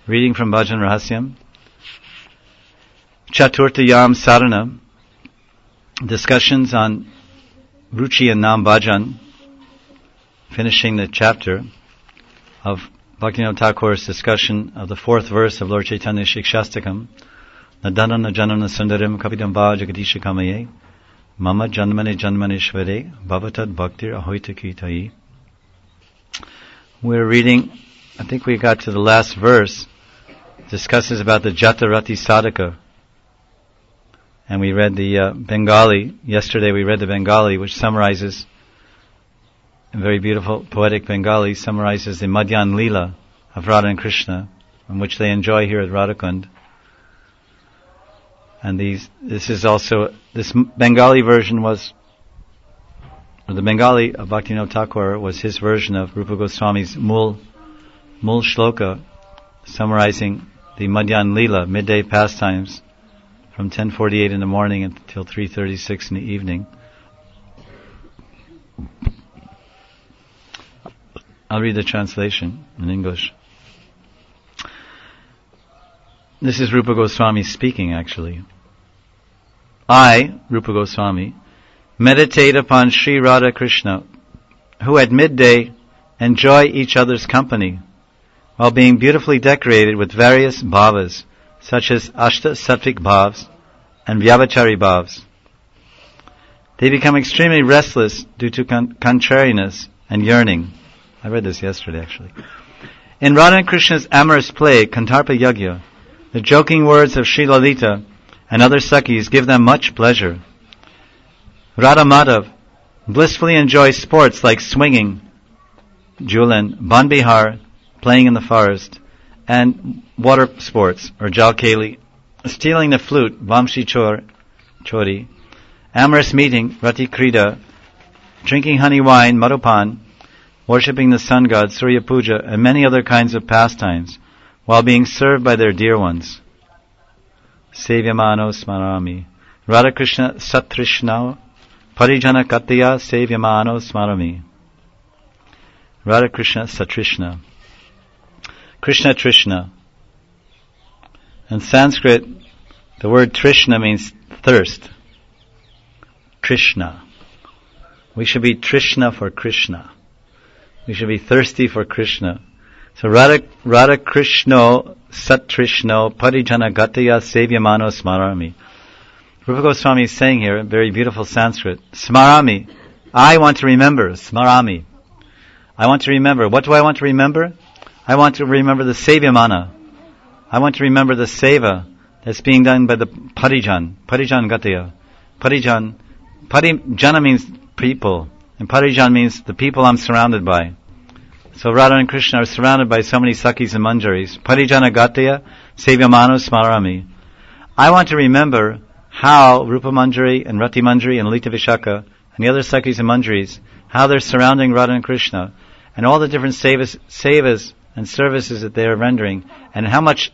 Reading from Bhajan Rahasyam. Chaturthayam Sadhana. Discussions on Ruchi and Nam Bhajan. Finishing the chapter of Bhaktivinoda Thakur's discussion of the fourth verse of Lord Chaitanya Shikshastakam. Nadanana Janana Sundaram Kapidam Va Jagadisha Kamaye Mama Janmane Janmaneshvare Bhavatad Bhaktir Ahoita Kitayi. We're reading, I think we got to the last verse, discusses about the Jata Rati Sadhaka. And we read the Bengali, yesterday we read the Bengali, which summarizes, in very beautiful poetic Bengali, summarizes the Madhyan Leela of Radha and Krishna, in which they enjoy here at Radhakund. And this is also, this Bengali version was, or the Bengali of Bhaktivinoda Thakur was his version of Rupa Goswami's Mul Shloka, summarizing the Madhyan Leela, midday pastimes, from 10:48 in the morning until 3:36 in the evening. I'll read the translation in English. This is Rupa Goswami speaking, actually. I, Rupa Goswami, meditate upon Sri Radha Krishna, who at midday enjoy each other's company, while being beautifully decorated with various bhavas, such as Ashta Sattvic bhavs and Vyavachari bhavs. They become extremely restless due to contrariness and yearning. I read this yesterday, actually. In Radha and Krishna's amorous play, Kantarpa Yagya, the joking words of Sri Lalita and other Sakhis give them much pleasure. Radha Madhav blissfully enjoys sports like swinging, Julan, Ban Bihar, playing in the forest, and water sports, or Jalkeli, stealing the flute, Vamshi Chori, amorous meeting, Rati Krida, drinking honey wine, Madhupan, worshipping the sun god, Surya Puja, and many other kinds of pastimes, while being served by their dear ones. Sevyamano Smarami. Radha Krishna Satrishna Parijana Katya Sevyamano Smarami. Radha Krishna Satrishna. Krishna Trishna. In Sanskrit, the word Trishna means thirst. Trishna. We should be Trishna for Krishna. We should be thirsty for Krishna. So Radha Krishna Satrishno Parijana Gataya Sevyamano Smarami. Rupa Goswami is saying here, very beautiful Sanskrit, Smarami. I want to remember. Smarami. I want to remember. What do I want to remember? I want to remember the Sevyamana. I want to remember the seva that's being done by the Parijan. Parijan Gataya. Parijana means people. And Parijan means the people I'm surrounded by. So Radha and Krishna are surrounded by so many Sakhis and Manjaris. Parijana Gataya Sevyamano Smarami. I want to remember how Rupa Manjari and Rati Manjari and Lita Vishaka and the other Sakhis and Manjaris, how they're surrounding Radha and Krishna, and all the different sevas and services that they are rendering, and how much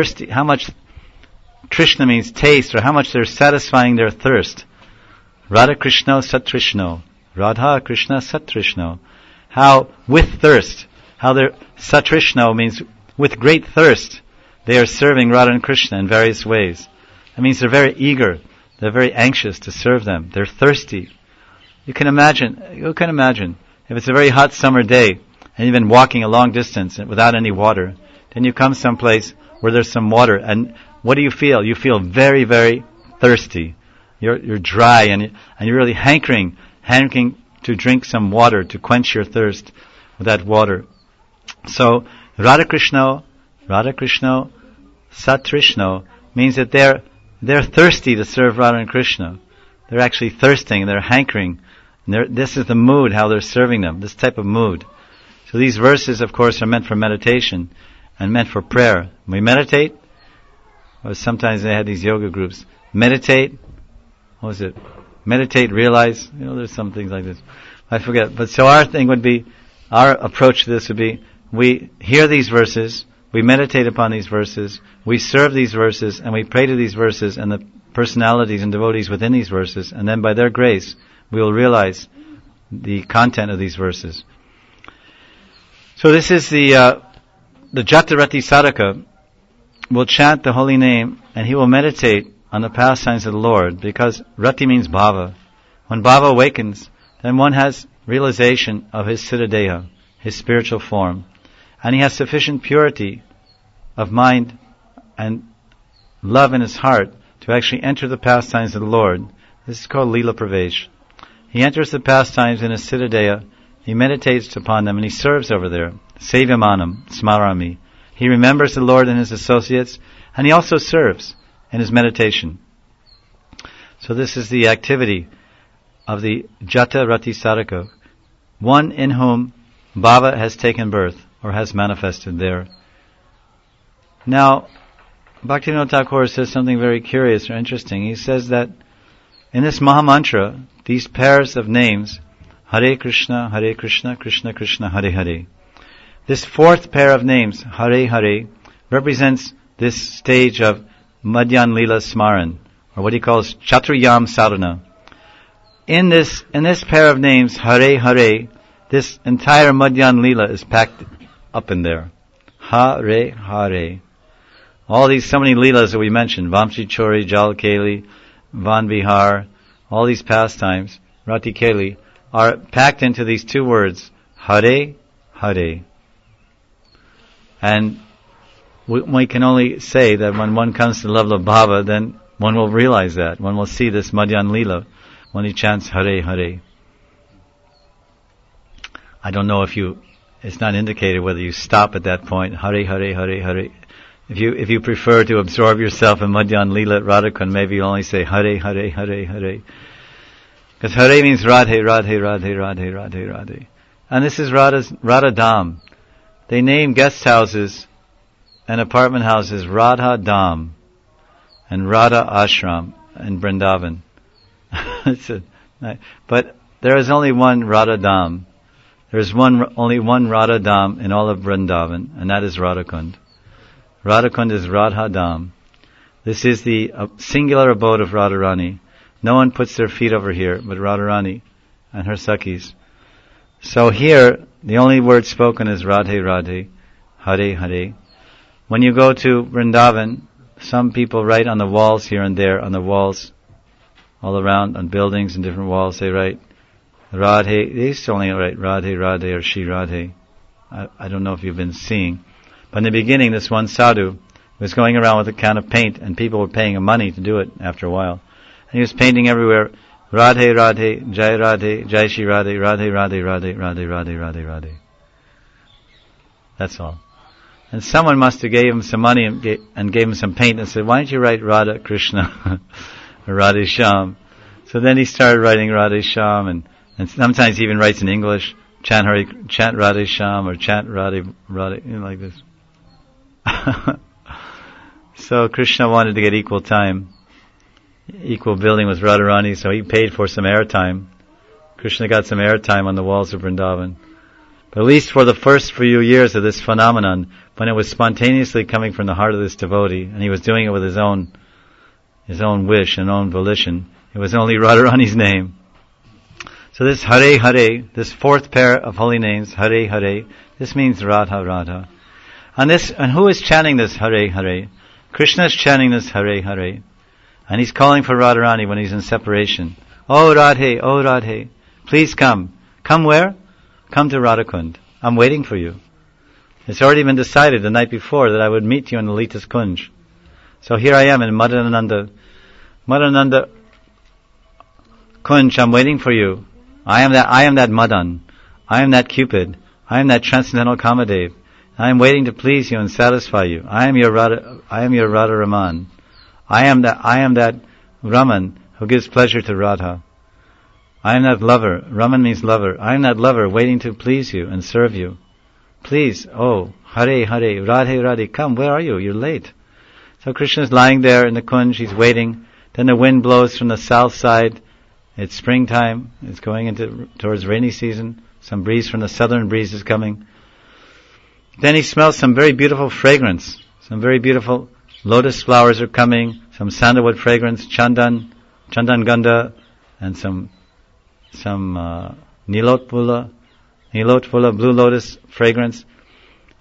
Krishna means taste, or how much they're satisfying their thirst. Radha Krishna Satrishno. Radha Krishna Satrishno. How with thirst, how their Satrishno means with great thirst, they are serving Radha and Krishna in various ways. That means they're very eager, they're very anxious to serve them, they're thirsty. You can imagine, if it's a very hot summer day, and you've been walking a long distance without any water, then you come someplace where there's some water, and what do you feel? You feel very, very thirsty. You're dry, and you're really hankering to drink some water, to quench your thirst with that water. So, Radha Krishna, Satrishno, means that they're thirsty to serve Radha and Krishna. They're actually thirsting, they're hankering. And this is the mood, how they're serving them, this type of mood. So these verses, of course, are meant for meditation and meant for prayer. When we meditate, or sometimes they had these yoga groups, meditate, meditate, realize, there's some things like this. I forget. But so our approach to this would be, we hear these verses, we meditate upon these verses, we serve these verses, and we pray to these verses and the personalities and devotees within these verses, and then by their grace, we will realize the content of these verses. So this is the Jata Rati Sadhaka, will chant the holy name and he will meditate on the pastimes of the Lord, because Rati means bhava. When bhava awakens, then one has realization of his siddhadeha, his spiritual form, and he has sufficient purity of mind and love in his heart to actually enter the pastimes of the Lord. This is called Lila Pravesh. He enters the pastimes in his siddhadeha, he meditates upon them, and he serves over there. Sevyamanam, smarami. He remembers the Lord and his associates, and he also serves in his meditation. So this is the activity of the Jata Rati Saraka, one in whom Bhava has taken birth, or has manifested there. Now, Bhaktivinoda Thakur says something very curious or interesting. He says that in this Mahamantra, these pairs of names, Hare Krishna, Krishna Krishna, Hare Hare, this fourth pair of names, Hare Hare, represents this stage of Madhyan Lila Smaran, or what he calls Chaturayam Sadhana. In this pair of names, Hare Hare, this entire Madhyan Lila is packed up in there. Hare Hare. All these, so many Leelas that we mentioned, Vamshi Chori, Jal Keli, Van Vihar, all these pastimes, Rati Keli, are packed into these two words, Hare Hare. And we can only say that when one comes to the level of bhava, then one will realize that. One will see this Madhyan Lila when he chants Hare Hare. I don't know it's not indicated whether you stop at that point, Hare Hare Hare Hare. If you prefer to absorb yourself in Madhyan Lila at Radhakund, maybe you only say Hare Hare Hare Hare. Because Hare means Radhe, Radhe, Radhe, Radhe, Radhe, Radhe. And this is Radha Dham. They name guest houses and apartment houses Radha Dham and Radha Ashram in Vrindavan. But there is only one Radha Dham. There is only one Radha Dham in all of Vrindavan, and that is Radhakund. Radhakund is Radha Dham. This is the singular abode of Radharani. No one puts their feet over here but Radharani and her Sakhis. So here, the only word spoken is Radhe Radhe, Hare Hare. When you go to Vrindavan, some people write on the walls here and there, on the walls all around, on buildings and different walls, they write Radhe. They used to only write Radhe Radhe or Shri Radhe. I don't know if you've been seeing. But in the beginning, this one sadhu was going around with a can of paint, and people were paying him money to do it after a while. And he was painting everywhere, Radhe Radhe, Jai Shri Radhe, Radhe Radhe, Radhe Radhe, Radhe Radhe, Radhe. That's all. And someone must have gave him some money and gave him some paint and said, why don't you write Radha Krishna or Radhe Shyam? So then he started writing Radhe Shyam, and sometimes he even writes in English, chant Radhe Shyam or chant Radhe, like this. So Krishna wanted to get equal billing with Radharani, so he paid for some airtime. Krishna got some airtime on the walls of Vrindavan. But at least for the first few years of this phenomenon, when it was spontaneously coming from the heart of this devotee, and he was doing it with his own wish and own volition, it was only Radharani's name. So this Hare Hare, this fourth pair of holy names, Hare Hare, this means Radha Radha. And who is chanting this Hare Hare? Krishna is chanting this Hare Hare. And he's calling for Radharani when he's in separation. Oh Radhe, oh Radhe, please come. Come where? Come to Radhakund. I'm waiting for you. It's already been decided the night before that I would meet you in Lalitas Kunj. So here I am in Madananda Kunj, I'm waiting for you. I am that Madan. I am that Cupid. I am that transcendental Kamadev. I am waiting to please you and satisfy you. I am your Radha Raman. I am that Raman who gives pleasure to Radha. I am that lover. Raman means lover. I am that lover waiting to please you and serve you. Please, oh, Hare Hare, Radhe Radhe, come, where are you? You're late. So Krishna is lying there in the kunj, he's waiting. Then the wind blows from the south side. It's springtime. It's going towards rainy season. Some breeze from the southern breeze is coming. Then he smells some very beautiful fragrance. Some very beautiful lotus flowers are coming. Some sandalwood fragrance, chandan gandha, and some nilotpula, blue lotus fragrance.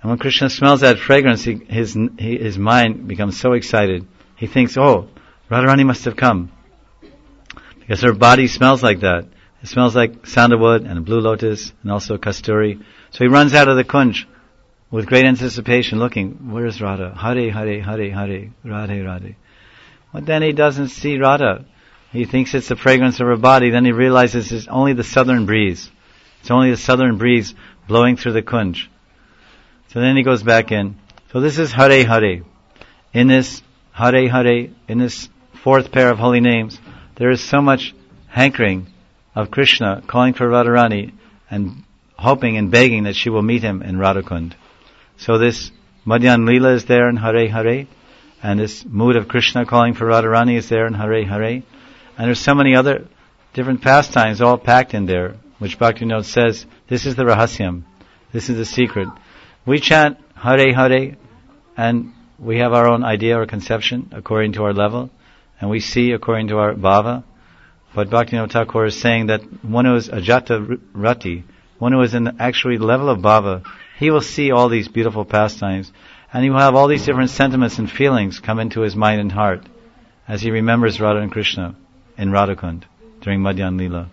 And when Krishna smells that fragrance, his mind becomes so excited. He thinks, oh, Radharani must have come. Because her body smells like that. It smells like sandalwood and blue lotus and also kasturi. So he runs out of the kunj with great anticipation looking, where is Radha? Hare, Hare, Hare, Hare, Radhe, Radhe. But then he doesn't see Radha. He thinks it's the fragrance of her body. Then he realizes it's only the southern breeze. It's only the southern breeze blowing through the kunj. So then he goes back in. So this is Hare, Hare. In this Hare, Hare, in this fourth pair of holy names, there is so much hankering of Krishna calling for Radharani and hoping and begging that she will meet him in Radhakund. So this Madhyan Leela is there in Hare Hare, and this mood of Krishna calling for Radharani is there in Hare Hare, and there's so many other different pastimes all packed in there, which Bhaktivinoda says, this is the rahasyam, this is the secret. We chant Hare Hare, and we have our own idea or conception according to our level, and we see according to our bhava. But Bhaktivinoda Thakur is saying that one who is ajata rati, one who is in the actually level of bhava, he will see all these beautiful pastimes, and he will have all these different sentiments and feelings come into his mind and heart as he remembers Radha and Krishna in Radhakund during Madhyan Leela.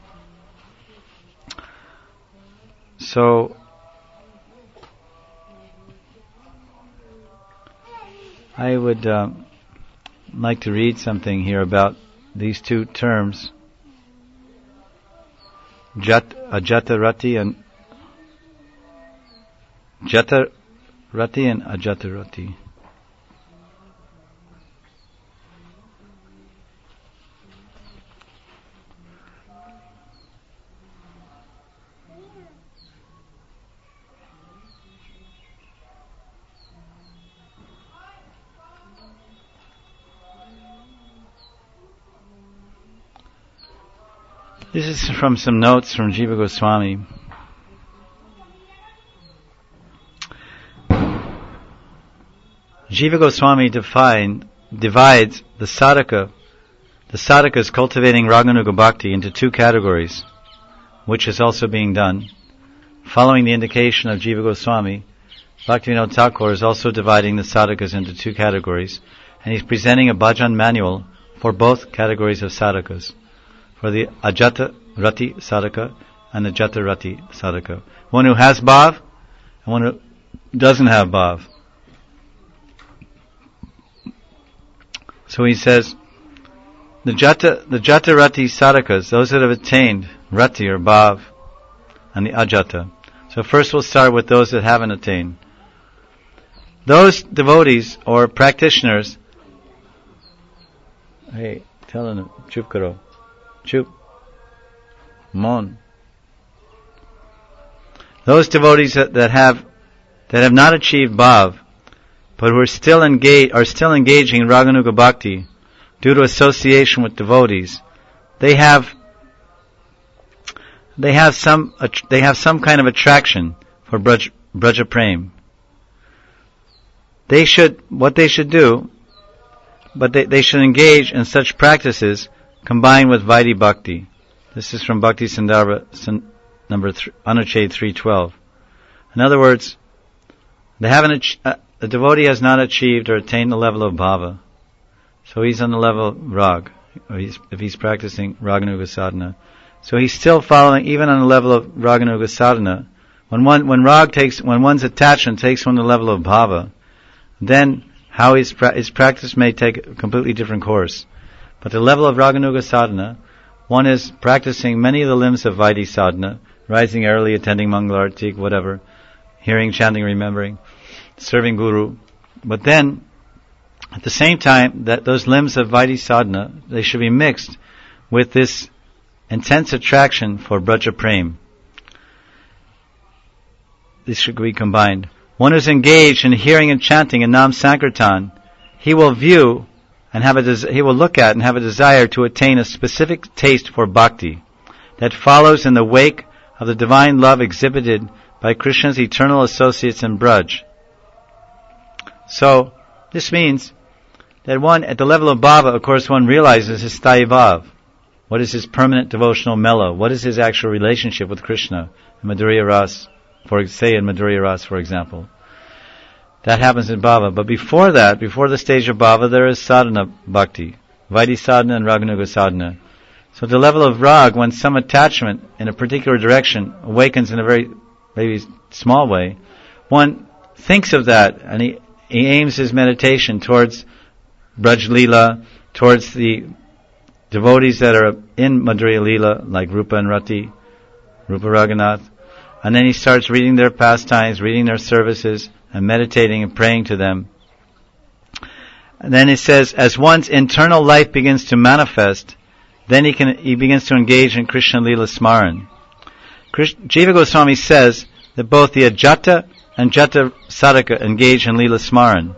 So, I would like to read something here about these two terms, ajata rati and jata rati and ajata rati. This is from some notes from Jiva Goswami. Jiva Goswami divides the sadhakas cultivating Raganuga Bhakti into two categories, which is also being done. Following the indication of Jiva Goswami, Bhaktivinoda Thakur is also dividing the sadhakas into two categories, and he's presenting a bhajan manual for both categories of sadhakas, for the ajata rati sadhaka and the jata rati sadhaka. One who has bhav and one who doesn't have bhav. So he says, the jata rati sadhakas, those that have attained rati or bhav, and the ajata. So first we'll start with those that haven't attained. Those devotees or practitioners, hey, tell them, chup karo. Chup. Mon. Those devotees that have not achieved bhav, but who are still engaging in Raganuga Bhakti due to association with devotees, they have some kind of attraction for Braja Prem. They should engage in such practices combined with Vaidhi Bhakti. This is from Bhakti Sandarbha, Anuched 312. In other words, the devotee has not achieved or attained the level of bhava. So he's on the level of rag, or if he's practicing Raganuga sadhana. So he's still following, even on the level of Raganuga sadhana. When one's attachment takes one to the level of bhava, then how his practice may take a completely different course. But the level of Raganuga sadhana, one is practicing many of the limbs of Vaidhi sadhana, rising early, attending Mangalarti, whatever, hearing, chanting, remembering, serving Guru. But then, at the same time, that those limbs of Vaidhi sadhana, they should be mixed with this intense attraction for Braja Prem. This should be combined. One who's engaged in hearing and chanting in Nam Sankirtan, he will view and he will look at and have a desire to attain a specific taste for bhakti that follows in the wake of the divine love exhibited by Krishna's eternal associates in Braj. So, this means that one, at the level of bhava, of course, one realizes his sthayi bhav. What is his permanent devotional mellow? What is his actual relationship with Krishna in Madhurya Ras, for example? That happens in bhava. But before that, before the stage of bhava, there is sadhana bhakti. Vaidhi sadhana and raganuga sadhana. So at the level of rag, when some attachment in a particular direction awakens in a very, maybe small way, one thinks of that and he aims his meditation towards Braj Leela, towards the devotees that are in Madhurya Leela, like Rupa and Rati, Rupa Raghunath. And then he starts reading their pastimes, reading their services, and meditating and praying to them. And then it says, as one's internal life begins to manifest, then he begins to engage in Krishna Leela Smaran. Jiva Goswami says that both the Ajata and Jata Sadhaka engage in Leela Smaran.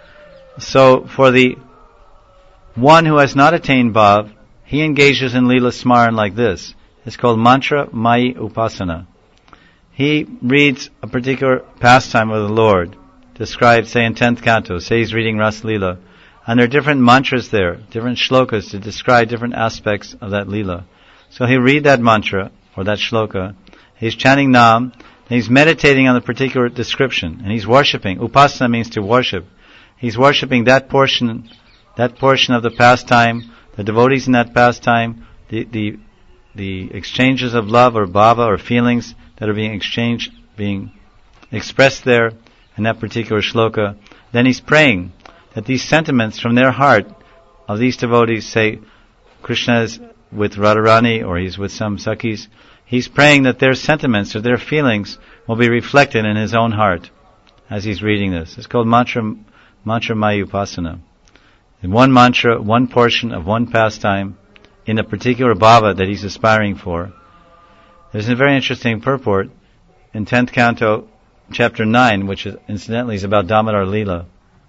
So for the one who has not attained Bhav, he engages in Leela Smaran like this. It's called Mantra Mayi Upasana. He reads a particular pastime of the Lord, described, say, in 10th canto, say he's reading Ras Leela, and there are different mantras there, different shlokas to describe different aspects of that Leela. So he'll read that mantra, or that shloka, he's chanting Nam, and he's meditating on the particular description, and he's worshipping. Upasana means to worship. He's worshipping that portion of the pastime, the devotees in that pastime, the exchanges of love or bhava or feelings that are being exchanged, being expressed there in that particular shloka. Then he's praying that these sentiments from their heart of these devotees, say Krishna is with Radharani or he's with some Sakhis, he's praying that their sentiments or their feelings will be reflected in his own heart as he's reading this. It's called Mantra Mayi Upasana. In one mantra, one portion of one pastime, in a particular bhava that he's aspiring for. There's a very interesting purport in 10th canto, chapter 9, which is, incidentally is about Damodar Leela.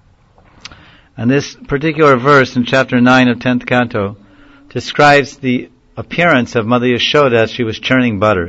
And this particular verse in chapter 9 of 10th canto describes the appearance of Mother Yashoda as she was churning butter.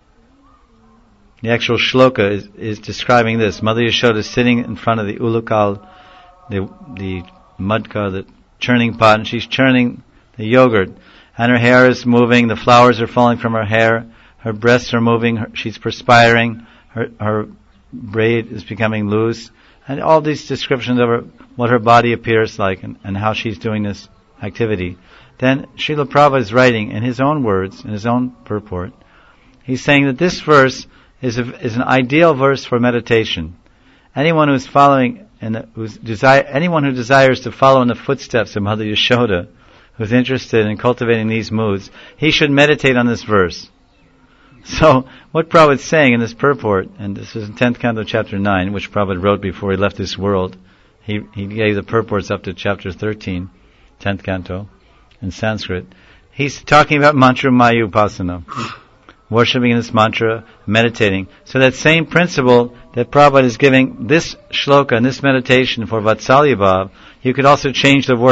The actual shloka is describing this. Mother Yashoda is sitting in front of the ulukal, the mudka, the churning pot, and she's churning the yogurt. And her hair is moving, the flowers are falling from her hair, her breasts are moving, she's perspiring, her braid is becoming loose, and all these descriptions of what her body appears like and how she's doing this activity. Then Srila Prabhupada is writing in his own words, in his own purport, he's saying that this verse is an ideal verse for meditation. Anyone who's following anyone who desires to follow in the footsteps of Mother Yashoda, who's interested in cultivating these moods, he should meditate on this verse. So, what Prabhupada is saying in this purport, and this is in 10th canto, chapter 9, which Prabhupada wrote before he left this world. He gave the purports up to chapter 13, 10th canto, in Sanskrit. He's talking about mantra Mayi Upasana, worshipping this mantra, meditating. So that same principle that Prabhupada is giving this shloka and this meditation for Vatsalya Bhav, you could also change the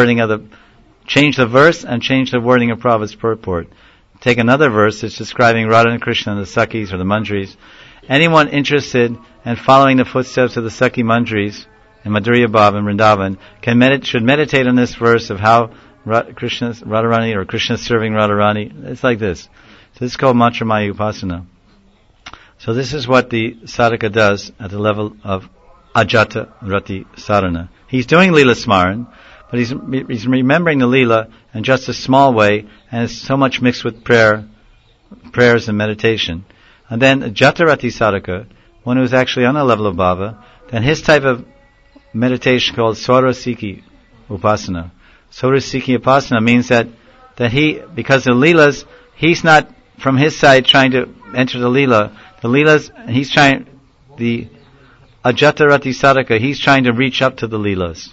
verse and change the wording of Prabhupada's purport. Take another verse that's describing Radha and Krishna and the Sakhis or the Manjaris. Anyone interested in following the footsteps of the Sakhi Manjaris in Madhurya Bhav and Vrindavan should meditate on this verse of how Krishna's Radharani or Krishna serving Radharani. It's like this. So this is called Mantra Mayi Upasana. So this is what the sadhaka does at the level of Ajata Rati Sadhana. He's doing Leela Smaran, but he's remembering the Leela in just a small way, and it's so much mixed with prayers and meditation. And then Jatarati Sadhaka, one who's actually on a level of bhava, then his type of meditation called Swarasiki Upasana. Swarasiki Upasana means that he, because the Leelas, he's not from his side trying to enter the Leela. The Leelas, the Ajatarati Sadhaka, he's trying to reach up to the Leelas.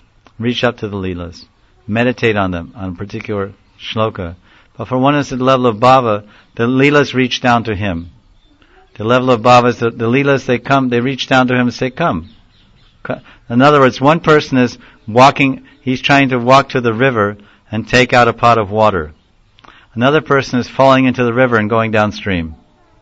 Meditate on them, on a particular shloka. But for one who's at the level of bhava, the Leelas reach down to him. The level of bhava is the Leelas, they reach down to him and say, come. In other words, one person is walking, he's trying to walk to the river and take out a pot of water. Another person is falling into the river and going downstream.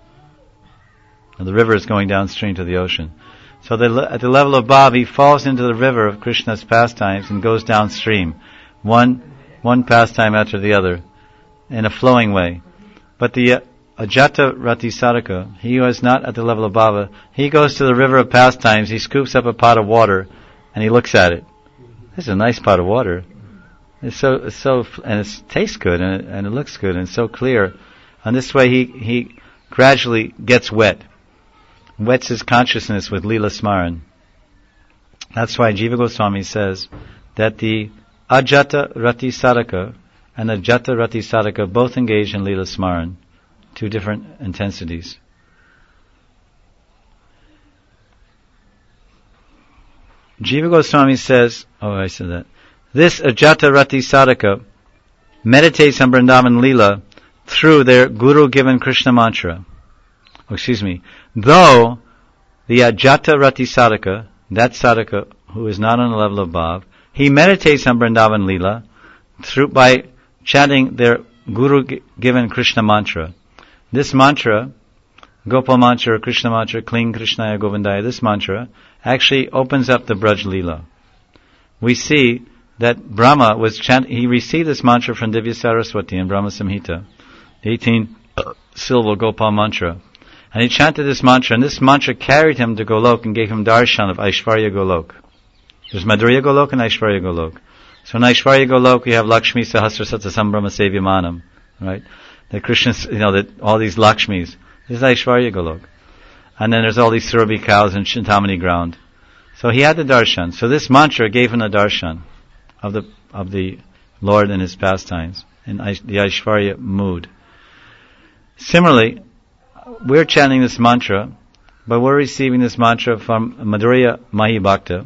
And the river is going downstream to the ocean. So at the level of bhava, he falls into the river of Krishna's pastimes and goes downstream. One pastime after the other, in a flowing way. But the Ajata Rati Sadhaka, he who is not at the level of bhava, he goes to the river of pastimes, he scoops up a pot of water, and he looks at it. This is a nice pot of water. It's so, and it tastes good, and it looks good, and it's so clear. And this way he gradually gets wets his consciousness with Leela Smaran. That's why Jiva Goswami says that the Ajata Rati Sadhaka and Ajata Rati Sadhaka both engage in Leela Smaran, two different intensities. Jiva Goswami says, I said that. This Ajata Rati Sadhaka meditates on Vrindavan Leela through their Guru-given Krishna mantra. Though the Ajata Rati Sadhaka, that Sadhaka who is not on the level of Bhav, he meditates on Vrindavan Leela by chanting their Guru-given Krishna mantra. This mantra, Gopal mantra, Krishna mantra, Kling Krishnaya Govindaya, this mantra actually opens up the Braj Leela. We see that Brahma he received this mantra from Divya Saraswati in Brahma Samhita, the 18-syllable Gopal mantra. And he chanted this mantra, and this mantra carried him to Golok and gave him darshan of Aishvarya Golok. There's Madhurya Golok and Aishvarya Golok. So in Aishvarya Golok we have Lakshmi Sahasra Sata Sambrahma Sevyamanam, right? That Krishna, that all these Lakshmis. This is Aishvarya Golok. And then there's all these Surabhi cows in Chintamani ground. So he had the darshan. So this mantra gave him the darshan of the Lord in his pastimes, in the Aishvarya mood. Similarly, we're chanting this mantra, but we're receiving this mantra from Madhurya Mahi Bhakta.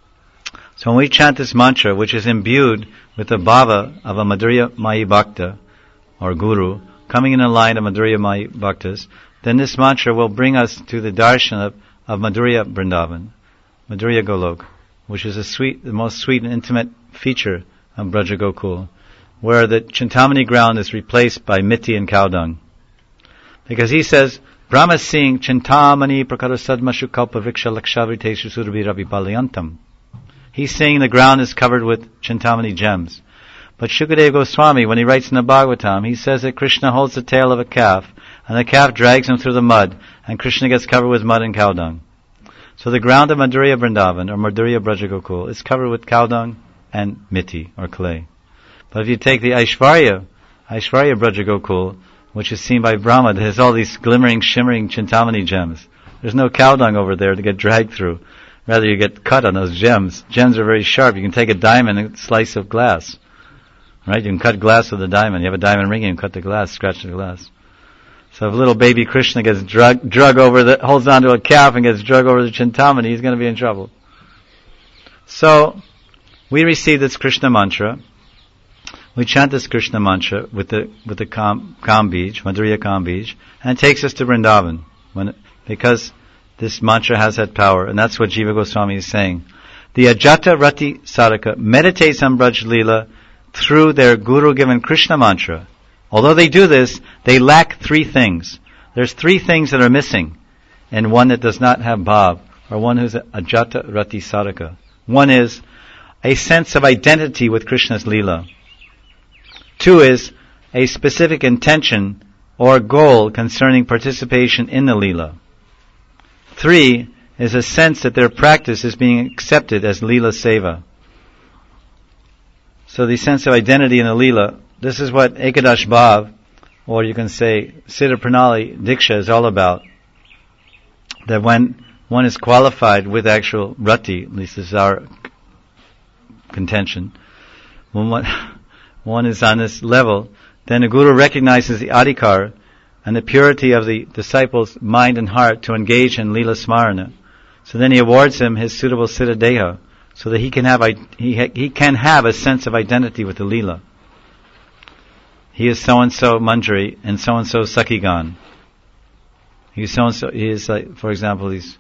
So when we chant this mantra, which is imbued with the bhava of a Madhurya Mahi Bhakta, or Guru, coming in a line of Madhurya Mahi Bhaktas, then this mantra will bring us to the darshan of Madhurya Vrindavan, Madhurya Golok, which is the most sweet and intimate feature of Braja Gokul, where the Chintamani ground is replaced by miti and cow dung. Because he says, Brahma is seeing Chintamani prakara sadmashu kalpa vriksha lakshavriteshu surabhi ravi palyantam. He's saying the ground is covered with Chintamani gems. But Shukadeva Goswami, when he writes in the Bhagavatam, he says that Krishna holds the tail of a calf, and the calf drags him through the mud, and Krishna gets covered with mud and cow dung. So the ground of Madhurya Vrindavan, or Madhurya Braja Gokul, is covered with cow dung and miti, or clay. But if you take the Aishvarya Braja Gokul, which is seen by Brahma, there's all these glimmering, shimmering Chintamani gems. There's no cow dung over there to get dragged through. Rather, you get cut on those gems. Gems are very sharp. You can take a diamond and a slice of glass. Right? You can cut glass with a diamond. You have a diamond ring, you can cut the glass, scratch the glass. So if little baby Krishna gets drug over holds onto a calf and gets drug over the Chintamani, he's going to be in trouble. So, we receive this Krishna mantra. We chant this Krishna mantra with the Kam Bij, Madhurya Kam Bij, and it takes us to Vrindavan. Because this mantra has that power, and that's what Jiva Goswami is saying. The Ajata Rati Sadhaka meditates on Braj Leela through their Guru-given Krishna mantra. Although they do this, they lack three things. There's three things that are missing in one that does not have bhav, or one who's Ajata Rati Sadhaka. One is a sense of identity with Krishna's Leela. Two is a specific intention or goal concerning participation in the Leela. Three is a sense that their practice is being accepted as Leela Seva. So the sense of identity in the Leela, this is what Ekadash Bhav, or you can say Siddha Pranali Diksha, is all about. That when one is qualified with actual Rati, at least this is our contention, when one is on this level, then the Guru recognizes the adhikar and the purity of the disciple's mind and heart to engage in Leela Smarana. So then he awards him his suitable Siddha Deha, so that he can have a sense of identity with the Leela. He is so-and-so Manjari and so-and-so Sakhigan. He is so-and-so, he is like, for example, he's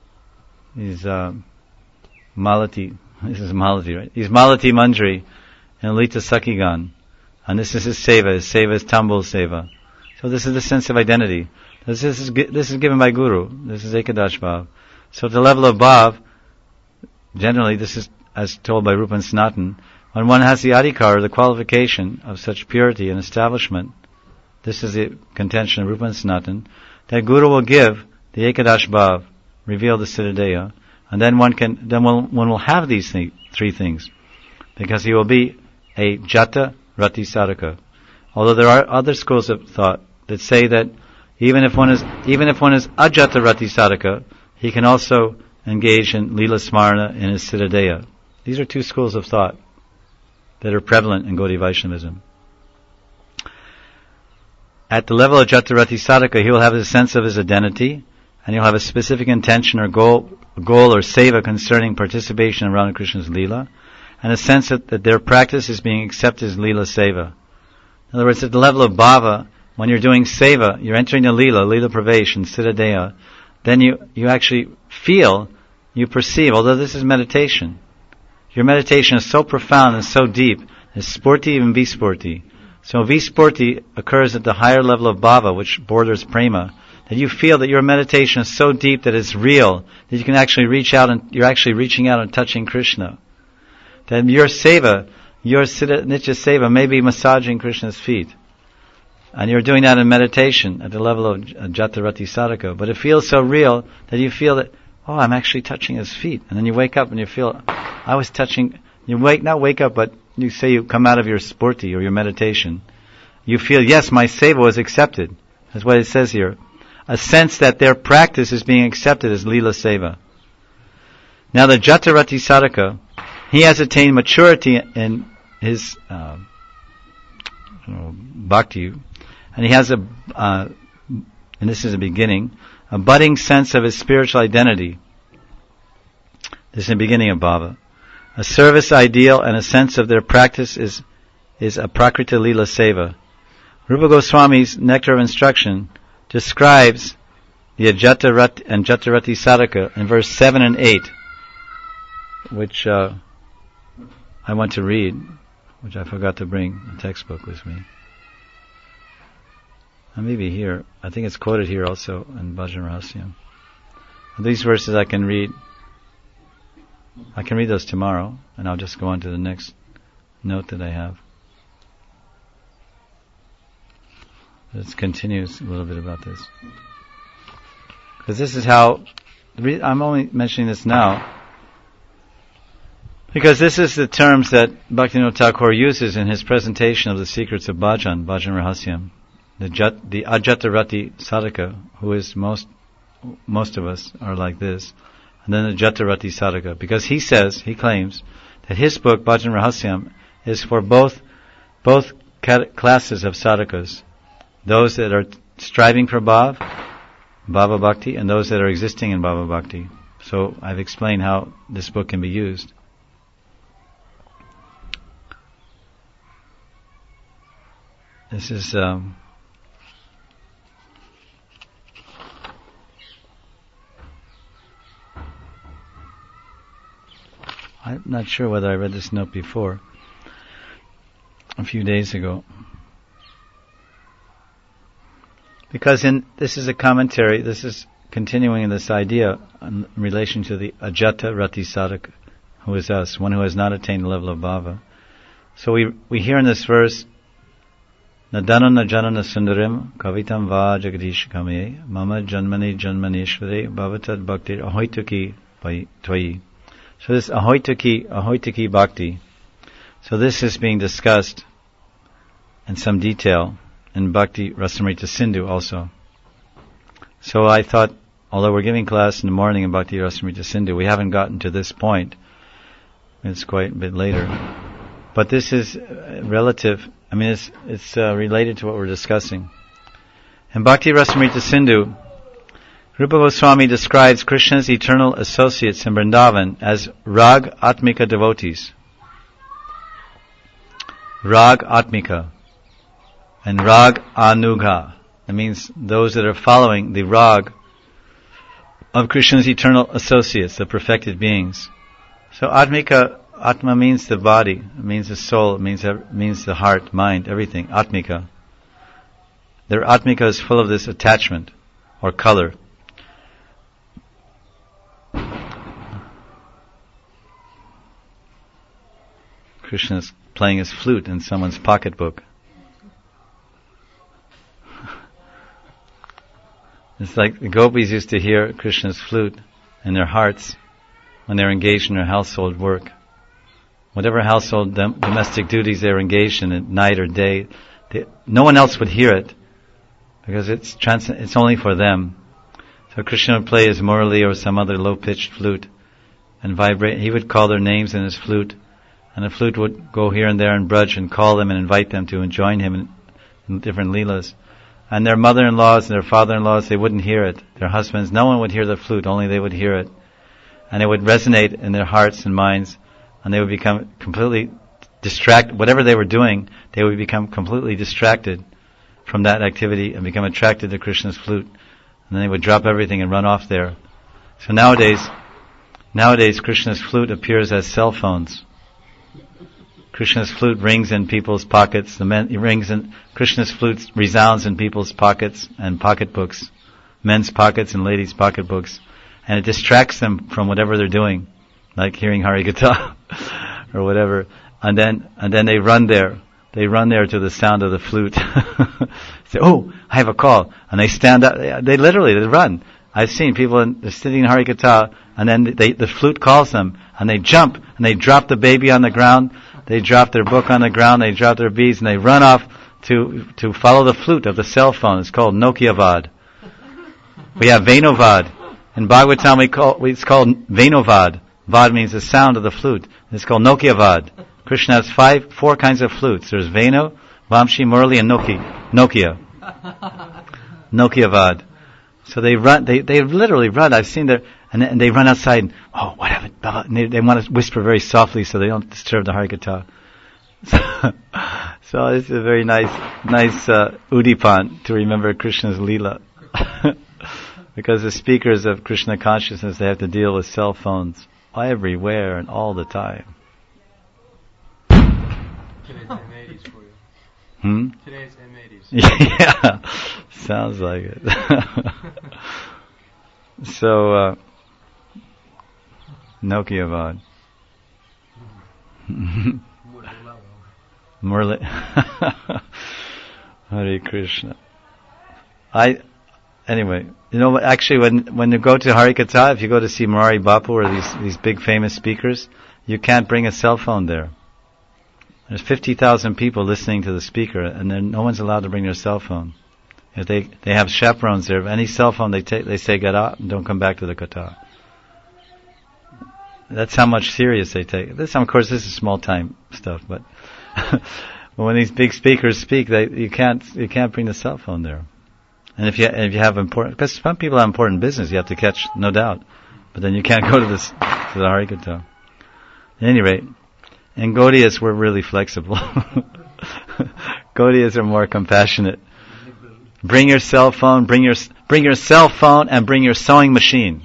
Malati, this is Malati, right? He's Malati Manjari and Lita Sakhigan. And this is his seva is Tambul seva. So this is the sense of identity. This is given by Guru. This is Ekadash Bhav. So at the level of Bhav, generally this is as told by Rupa and Sanatan, when one has the adhikar, the qualification of such purity and establishment, this is the contention of Rupa and Sanatan, that Guru will give the Ekadash Bhav, reveal the Siddha Deha, And then one will have these three things, because he will be a Jata Rati Sadhaka. Although there are other schools of thought that say that even if one is Ajata Rati Sadhaka, he can also engage in Lila Smarana in his Siddhadeha. These are two schools of thought that are prevalent in Gaudiya Vaishnavism. At the level of Jata Rati Sadhaka, he will have a sense of his identity, and he'll have a specific intention or goal or seva concerning participation in Radha Krishna's Leela, and a sense that their practice is being accepted as Leela Seva. In other words, at the level of bhava, when you're doing seva, you're entering the Leela Pravesh and Siddhadeha, then you actually feel, you perceive, although this is meditation, your meditation is so profound and so deep, it's sporti and visporti. So visporti occurs at the higher level of bhava, which borders prema, that you feel that your meditation is so deep that it's real, that you can actually reach out and you're actually reaching out and touching Krishna. Then your seva, your nitya seva may be massaging Krishna's feet. And you're doing that in meditation at the level of Jata Rati Sadhaka. But it feels so real that you feel that, oh, I'm actually touching his feet. And then you wake up and you feel, I was touching, not wake up, but you say you come out of your sporti or your meditation. You feel, yes, my seva was accepted. That's what it says here. A sense that their practice is being accepted as Leela Seva. Now the Jata Rati Sadhaka, he has attained maturity in his bhakti, and he has and this is the beginning, a budding sense of his spiritual identity. This is the beginning of bhava. A service ideal and a sense of their practice is a Prakrita Leela Seva. Rupa Goswami's Nectar of Instruction describes the Ajata Rati and Jata Rati Sadhaka in verse 7 and 8, which I want to read, which I forgot to bring the textbook with me. Maybe here. I think it's quoted here also in Bhajan Rahasyam. These verses I can read. I can read those tomorrow, and I'll just go on to the next note that I have. It continues a little bit about this. Because this is how, I'm only mentioning this now, because this is the terms that Bhaktivinoda Thakur uses in his presentation of the secrets of Bhajan Rahasyam. The Ajata Rati Sadhaka, who is most of us are like this, and then the Jata Rati Sadhaka, because he claims that his book, Bhajan Rahasyam, is for both classes of sadhakas, those that are striving for Bhava Bhakti, and those that are existing in Bhava Bhakti. So I've explained how this book can be used. This is I'm not sure whether I read this note before, a few days ago. Because this is a commentary, this is continuing in this idea in relation to the Ajata Rati Sadhaka, who is us, one who has not attained the level of bhava. So we hear in this verse, Nadana Najanana Sundarim Kavitam Va Jagadish Kame Mama Janmani Janmaneshware Bhavatad Bhakti Ahoituki Tvayi. So this Ahoituki Bhakti. So this is being discussed in some detail in Bhakti Rasamrita Sindhu also. So I thought, although we're giving class in the morning in Bhakti Rasamrita Sindhu, we haven't gotten to this point. It's quite a bit later. But this is relative, it's related to what we're discussing. In Bhakti Rasamrita Sindhu, Rupa Goswami describes Krishna's eternal associates in Vrindavan as Rag Atmika devotees. Rag Atmika and Rag Anugha. That means those that are following the Rag of Krishna's eternal associates, the perfected beings. So Atmika, Atma means the body, it means the soul, it means the heart, mind, everything. Atmika. Their Atmika is full of this attachment or color. Krishna is playing his flute in someone's pocketbook. It's like the gopis used to hear Krishna's flute in their hearts, when they're engaged in their household work. Whatever household domestic duties they're engaged in at night or day, no one else would hear it because it's only for them. So Krishna would play his murli or some other low-pitched flute and vibrate. He would call their names in his flute, and the flute would go here and there and Braj and call them and invite them to join him in different leelas. And their mother-in-laws and their father-in-laws, they wouldn't hear it. Their husbands, no one would hear the flute, only they would hear it. And it would resonate in their hearts and minds, and they would become completely distracted. Whatever they were doing, they would become completely distracted from that activity and become attracted to Krishna's flute. And then they would drop everything and run off there. So nowadays Krishna's flute appears as cell phones. Krishna's flute rings in people's pockets. Krishna's flute resounds in people's pockets and pocketbooks, men's pockets and ladies' pocketbooks, and it distracts them from whatever they're doing, like hearing Harikatha or whatever. And then they run there. They run there to the sound of the flute. Say, "Oh, I have a call," and they stand up. They run. I've seen people they're sitting in Harikatha, and then the flute calls them, and they jump and they drop the baby on the ground. They drop their book on the ground, they drop their beads, and they run off to follow the flute of the cell phone. It's called Nokia Vad. We have Venuvad. In Bhagavatam it's called Venuvad. Vad means the sound of the flute. It's called Nokia Vad. Krishna has four kinds of flutes. There's Venu, Vamshi, Murli, and Nokia. Nokia Vad. So they run, they literally run. I've seen and they run outside and, "Oh, what happened?" And they want to whisper very softly so they don't disturb the Harikatha. So this is a very nice Udipan to remember Krishna's Leela. Because the speakers of Krishna consciousness, they have to deal with cell phones everywhere and all the time. Today's M80s for you. Today's M80s. Yeah, sounds like it. So, Nokia Vad. Murli. Hare Krishna. Anyway, actually when you go to Harikatha, if you go to see Murari Bapu or these big famous speakers, you can't bring a cell phone there. There's 50,000 people listening to the speaker, and then no one's allowed to bring their cell phone. If they have chaperones there, any cell phone they say get out and don't come back to the katha. That's how much serious they take. Of course, this is small time stuff, but when these big speakers speak, you can't bring the cell phone there. And if you have important, because some people have important business, you have to catch, no doubt. But then you can't go to the Harikatha. At any rate, in Gaudiyas we're really flexible. Gaudiyas are more compassionate. Bring your cell phone, bring your cell phone, and bring your sewing machine.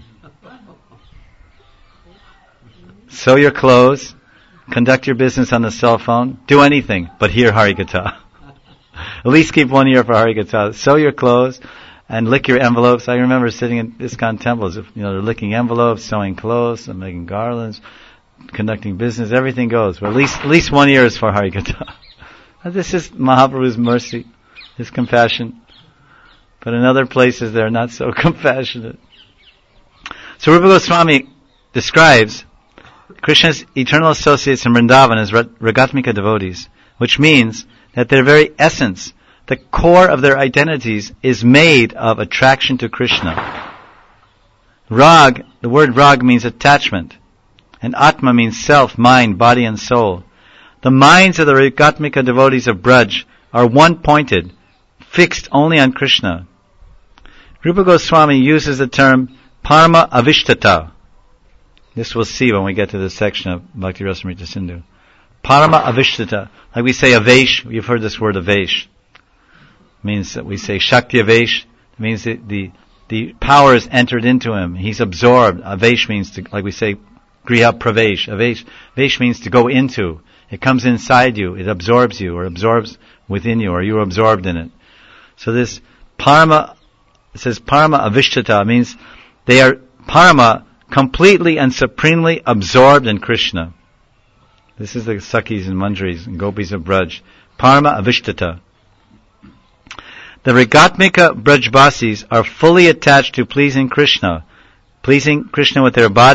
Sew your clothes, conduct your business on the cell phone, do anything but hear Harikatha. At least keep one ear for Harikatha. Sew your clothes and lick your envelopes. I remember sitting in ISKCON temples, they're licking envelopes, sewing clothes, and making garlands, conducting business, everything goes. But at least one ear is for Harikatha. This is Mahaprabhu's mercy, His compassion. But in other places they're not so compassionate. So Rupa Goswami describes Krishna's eternal associates in Vrindavan as Ragatmika devotees, which means that their very essence, the core of their identities, is made of attraction to Krishna. Rag, the word rag means attachment, and Atma means self, mind, body, and soul. The minds of the Ragatmika devotees of Braj are one-pointed, fixed only on Krishna. Rupa Goswami uses the term Parama Avishtata. This we'll see when we get to this section of Bhakti Rasamrita Sindhu. Parama Avishtata. Like we say Avesh, you've heard this word Avesh. It means that we say Shakti Avesh. It means that the power is entered into him. He's absorbed. Avesh means to, like we say, Griha Pravesh. Avesh means to go into. It comes inside you. It absorbs you, or absorbs within you, or you're absorbed in it. So this Parama, it says Parama Avishtata, means they are Parama, completely and supremely absorbed in Krishna. This is the Sakhis and Manjaris and Gopis of Braj. Parama Avishtata. The Ragatmika Brajbasis are fully attached to pleasing Krishna with their bodies,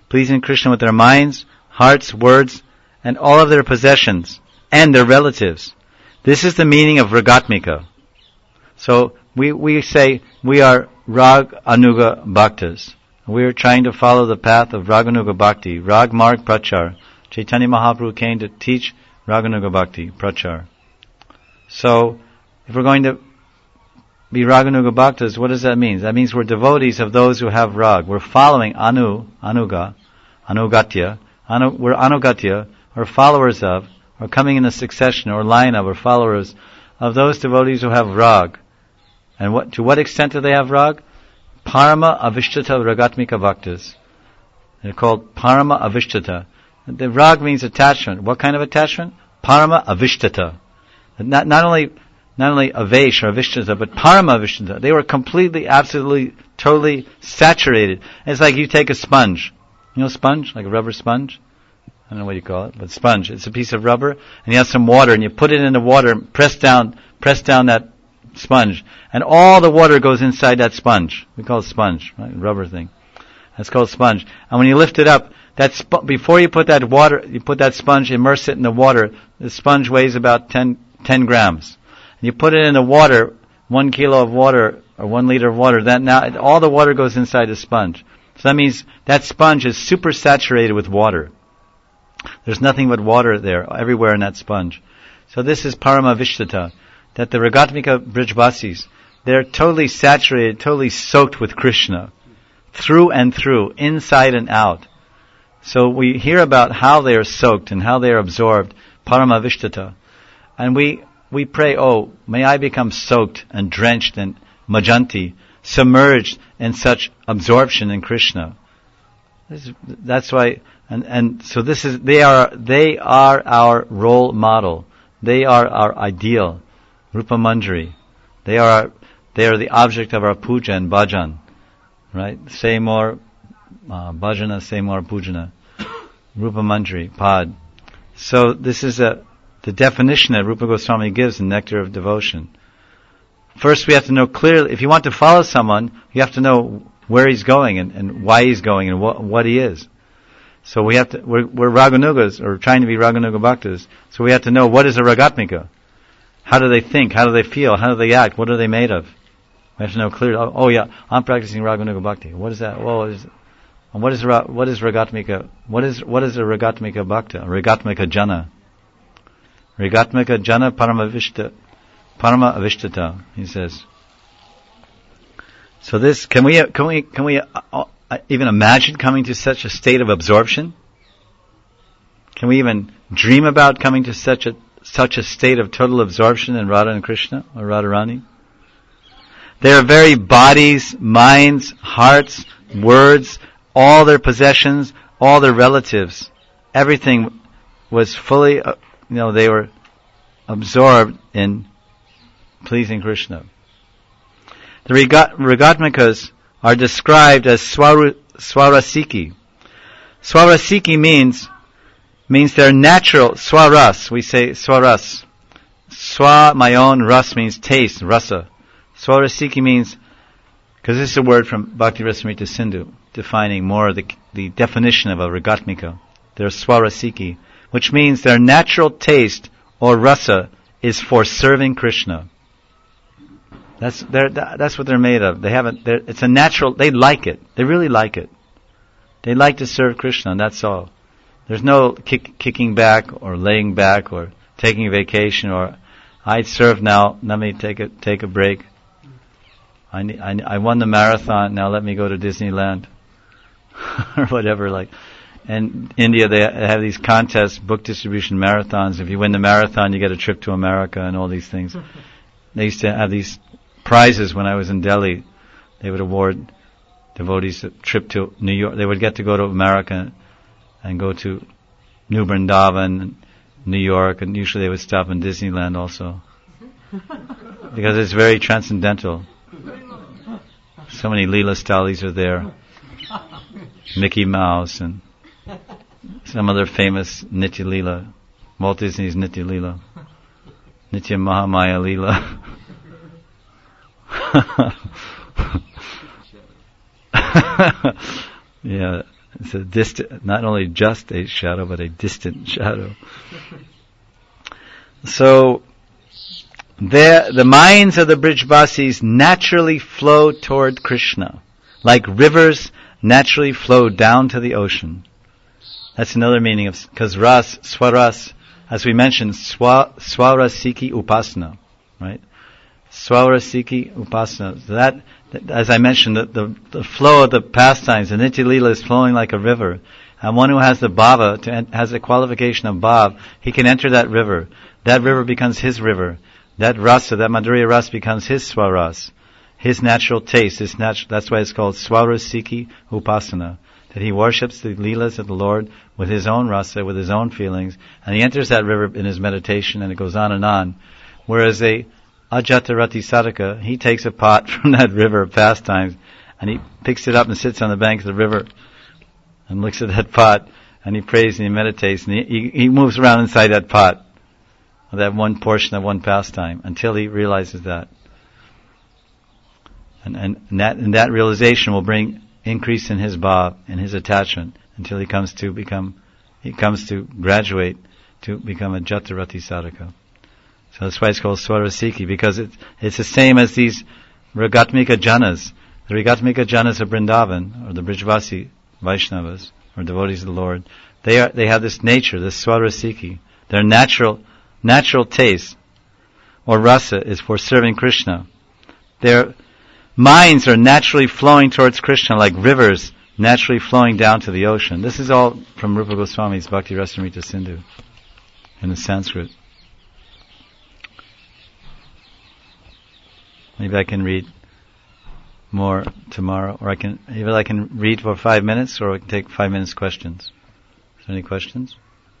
pleasing Krishna with their minds, hearts, words, and all of their possessions, and their relatives. This is the meaning of Ragatmika. So we say we are Rag Anuga Bhaktas. We are trying to follow the path of Raganuga Bhakti, Rag Marg Prachar. Chaitanya Mahaprabhu came to teach Raganuga Bhakti, Prachar. So, if we're going to be Raganuga Bhaktas, what does that mean? That means we're devotees of those who have Rag. We're following Anugatya. We're Anugatya, or followers of, or coming in a succession or line of, or followers of those devotees who have Rag. And to what extent do they have Rag? Parama Avishtata Ragatmika Bhaktas. They're called Parama Avishtata. The Rag means attachment. What kind of attachment? Parama Avishtata. Not only Avesh or Avishtata, but Parama Avishtata. They were completely, absolutely, totally saturated. It's like you take a sponge. You know sponge? Like a rubber sponge? I don't know what you call it, but sponge. It's a piece of rubber, and you have some water, and you put it in the water, and press down that sponge, and all the water goes inside that sponge. We call it sponge, right? Rubber thing. That's called sponge. And when you lift it up, before you put that sponge, immerse it in the water. The sponge weighs about 10 grams. And you put it in the water, 1 kilo of water, or 1 liter of water, now all the water goes inside the sponge. So that means that sponge is super saturated with water. There's nothing but water there, everywhere in that sponge. So this is Parama Vishtata, that the Ragatmika Brijvasis, they're totally saturated, totally soaked with Krishna, through and through, inside and out. So we hear about how they are soaked and how they are absorbed, Parama Vishtata. And we pray, oh, may I become soaked and drenched and majanti, submerged in such absorption in Krishna. That's why, and so they are our role model. They are our ideal, Rupa Manjari. They are the object of our puja and bhajan, right? Say more bhajana, say more pujana. Rupa Manjari, Pad. So this is the definition that Rupa Goswami gives in Nectar of Devotion. First we have to know clearly, if you want to follow someone, you have to know where he's going and why he's going and what he is. So we're Raganugas, or trying to be Raganuga Bhaktas, so we have to know what is a Ragatmika. How do they think? How do they feel? How do they act? What are they made of? We have to know clearly, oh yeah, I'm practicing Raganuga Bhakti. What is that? What is Ragatmika? What is a Ragatmika Bhakta? Ragatmika Jana. Ragatmika Jana Parama Avishtata, he says. So this, can we even imagine coming to such a state of absorption? Can we even dream about coming to such a state of total absorption in Radha and Krishna, or Radharani? Their very bodies, minds, hearts, words, all their possessions, all their relatives, everything was fully, they were absorbed in pleasing Krishna. The Ragatmikas are described as Swarasiki. Swarasiki means their natural, Swaras, we say Swaras. Swa, my own, ras means taste, rasa. Swarasiki means, because this is a word from Bhakti Rasamrita Sindhu, defining more the definition of a Ragatmika. They're Swarasiki, which means their natural taste, or rasa, is for serving Krishna. That's what they're made of. It's a natural, they like it. They really like it. They like to serve Krishna, and that's all. There's no kicking back, or laying back, or taking a vacation, or I'd serve now, let me take a break. I won the marathon, now let me go to Disneyland. Or whatever, like. In India, they have these contests, book distribution marathons. If you win the marathon, you get a trip to America and all these things. They used to have these prizes when I was in Delhi. They would award devotees a trip to New York. They would get to go to America and go to New Vrindavan, New York, and usually they would stop in Disneyland also. Because it's very transcendental. So many Leela Stalis are there. Mickey Mouse and some other famous Nitya Leela. Walt Disney's Nitya Leela. Nitya Mahamaya Leela. Yeah, It's a distant, not only just a shadow, but a distant shadow. So, the minds of the Brijvasis naturally flow toward Krishna, like rivers naturally flow down to the ocean. That's another meaning of, because ras, swaras, as we mentioned, swarasiki upasana, right? Swarasiki upasana. So that, as I mentioned, the flow of the pastimes, the Nitya Leela is flowing like a river. And one who has the bhava, has the qualification of bhav, he can enter that river. That river becomes his river. That rasa, that Madhurya rasa becomes his swaras, his natural taste, that's why it's called Swarasiki Upasana. That he worships the Leelas of the Lord with his own rasa, with his own feelings, and he enters that river in his meditation, and it goes on and on. Whereas a Ajata Rati Sadhaka, he takes a pot from that river of pastimes, and he picks it up and sits on the bank of the river, and looks at that pot, and he prays and he meditates, and he moves around inside that pot, that one portion of one pastime, until he realizes that. And that realization will bring increase in his bhav, in his attachment, until he comes to graduate to become a Jatarati Sadhaka. So that's why it's called Swarasiki, because it's the same as these Ragatmika Janas. The Ragatmika Janas of Vrindavan, or the Brijvasi Vaishnavas, or devotees of the Lord, they have this nature, this Swarasiki. Their natural taste, or rasa, is for serving Krishna. Their minds are naturally flowing towards Krishna like rivers naturally flowing down to the ocean. This is all from Rupa Goswami's Bhakti Rasamrita Sindhu in the Sanskrit. Maybe I can read more tomorrow, or I can read for 5 minutes, or I can take 5 minutes questions. Is there any questions?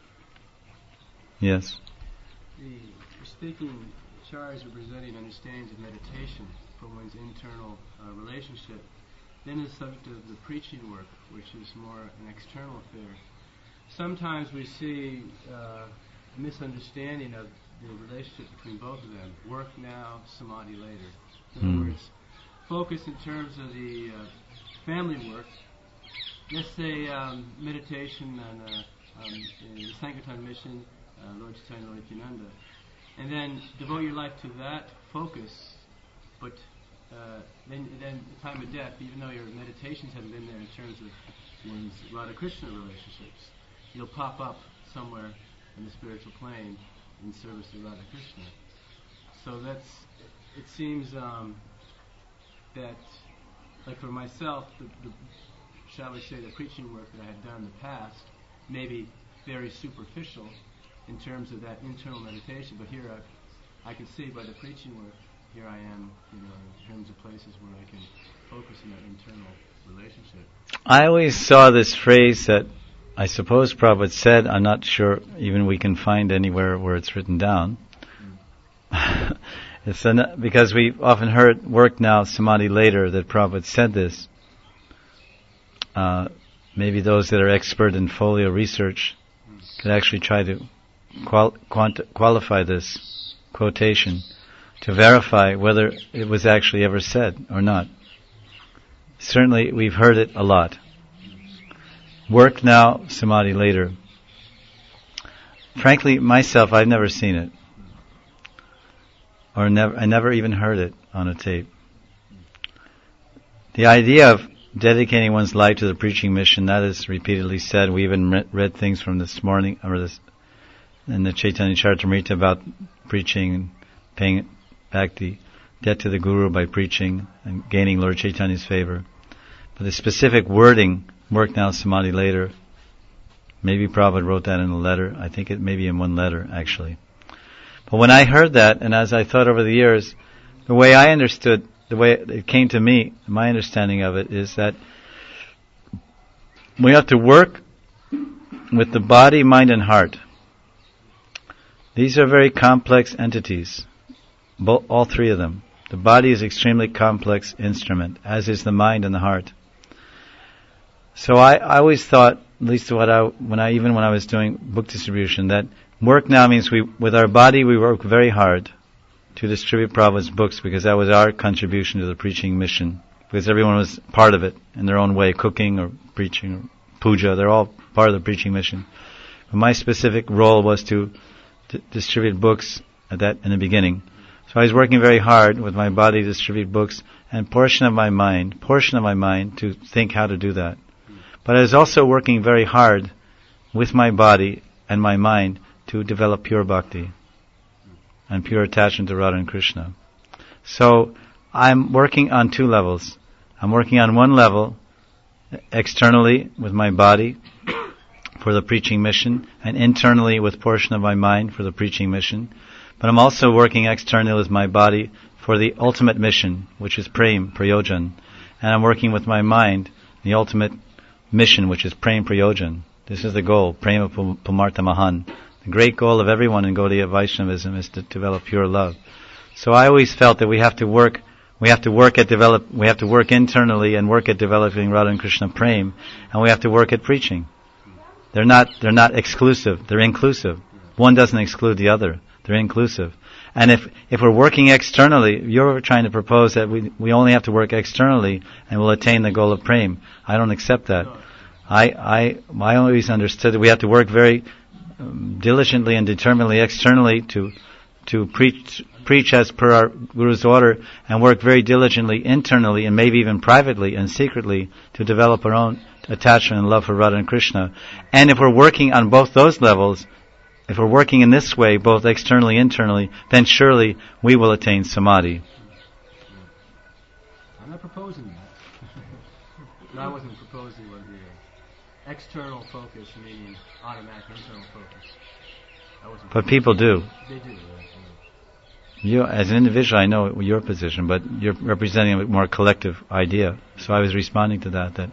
Yes. The speaking charge of presenting understandings of meditation for one's internal relationship. Then the subject of the preaching work, which is more an external affair. Sometimes we see a misunderstanding of the relationship between both of them. Work now, samadhi later. In other words, focus in terms of the family work. Let's say meditation on the Sankirtan mission, Lord Chaitanya, Lord Nityananda, and then devote your life to that focus. But then the time of death, even though your meditations haven't been there in terms of one's Radha Krishna relationships, you'll pop up somewhere in the spiritual plane in service to Radha Krishna. So it seems that, like for myself, the shall we say, the preaching work that I had done in the past may be very superficial in terms of that internal meditation, but here I can see by the preaching work, here I am, in terms of places where I can focus on that internal relationship. I always saw this phrase that I suppose Prabhupada said, I'm not sure even we can find anywhere where it's written down. Because we often heard work now, samadhi later, that Prabhupada said this. Maybe those that are expert in folio research could actually try to qualify this quotation to verify whether it was actually ever said or not. Certainly we've heard it a lot. Work now, samadhi later. Frankly, myself, I've never seen it. I never even heard it on a tape. The idea of dedicating one's life to the preaching mission, that is repeatedly said. We even read things from this morning, in the Chaitanya Charitamrita about preaching and paying back the debt to the Guru by preaching and gaining Lord Chaitanya's favor. But the specific wording, work now, samadhi later, maybe Prabhupada wrote that in a letter. I think it may be in one letter, actually. But when I heard that, and as I thought over the years, the way I understood, the way it came to me, my understanding of it is that we have to work with the body, mind, and heart. These are very complex entities, all three of them. The body is an extremely complex instrument, as is the mind and the heart. So I always thought, at least when I was doing book distribution, that work now means with our body we work very hard to distribute Prabhupada's books, because that was our contribution to the preaching mission, because everyone was part of it in their own way, cooking or preaching or puja. They're all part of the preaching mission. But my specific role was to distribute books in the beginning. So I was working very hard with my body to distribute books and portion of my mind to think how to do that. But I was also working very hard with my body and my mind to develop pure bhakti and pure attachment to Radha and Krishna. So I'm working on two levels. I'm working on one level externally with my body for the preaching mission, and internally with portion of my mind for the preaching mission. But I'm also working externally with my body for the ultimate mission, which is prem, prayojan. And I'm working with my mind, the ultimate mission, which is prem, prayojan. This is the goal, prema pumartha mahan. The great goal of everyone in Gaudiya Vaishnavism is to develop pure love. So I always felt that we have to work internally and work at developing Radha and Krishna prem, and we have to work at preaching. They're not exclusive, they're inclusive. One doesn't exclude the other. They're inclusive. And if we're working externally, you're trying to propose that we only have to work externally and we'll attain the goal of prem. I don't accept that. I always understood that we have to work very diligently and determinedly externally to preach as per our Guru's order, and work very diligently internally and maybe even privately and secretly to develop our own attachment and love for Radha and Krishna. And if we're working on both those levels, if we're working in this way, both externally and internally, then surely we will attain samadhi. I'm not proposing that. No, I wasn't proposing what the external focus, meaning automatic internal focus. But people do. They do. You, as an individual, I know your position, but you're representing a more collective idea. So I was responding to that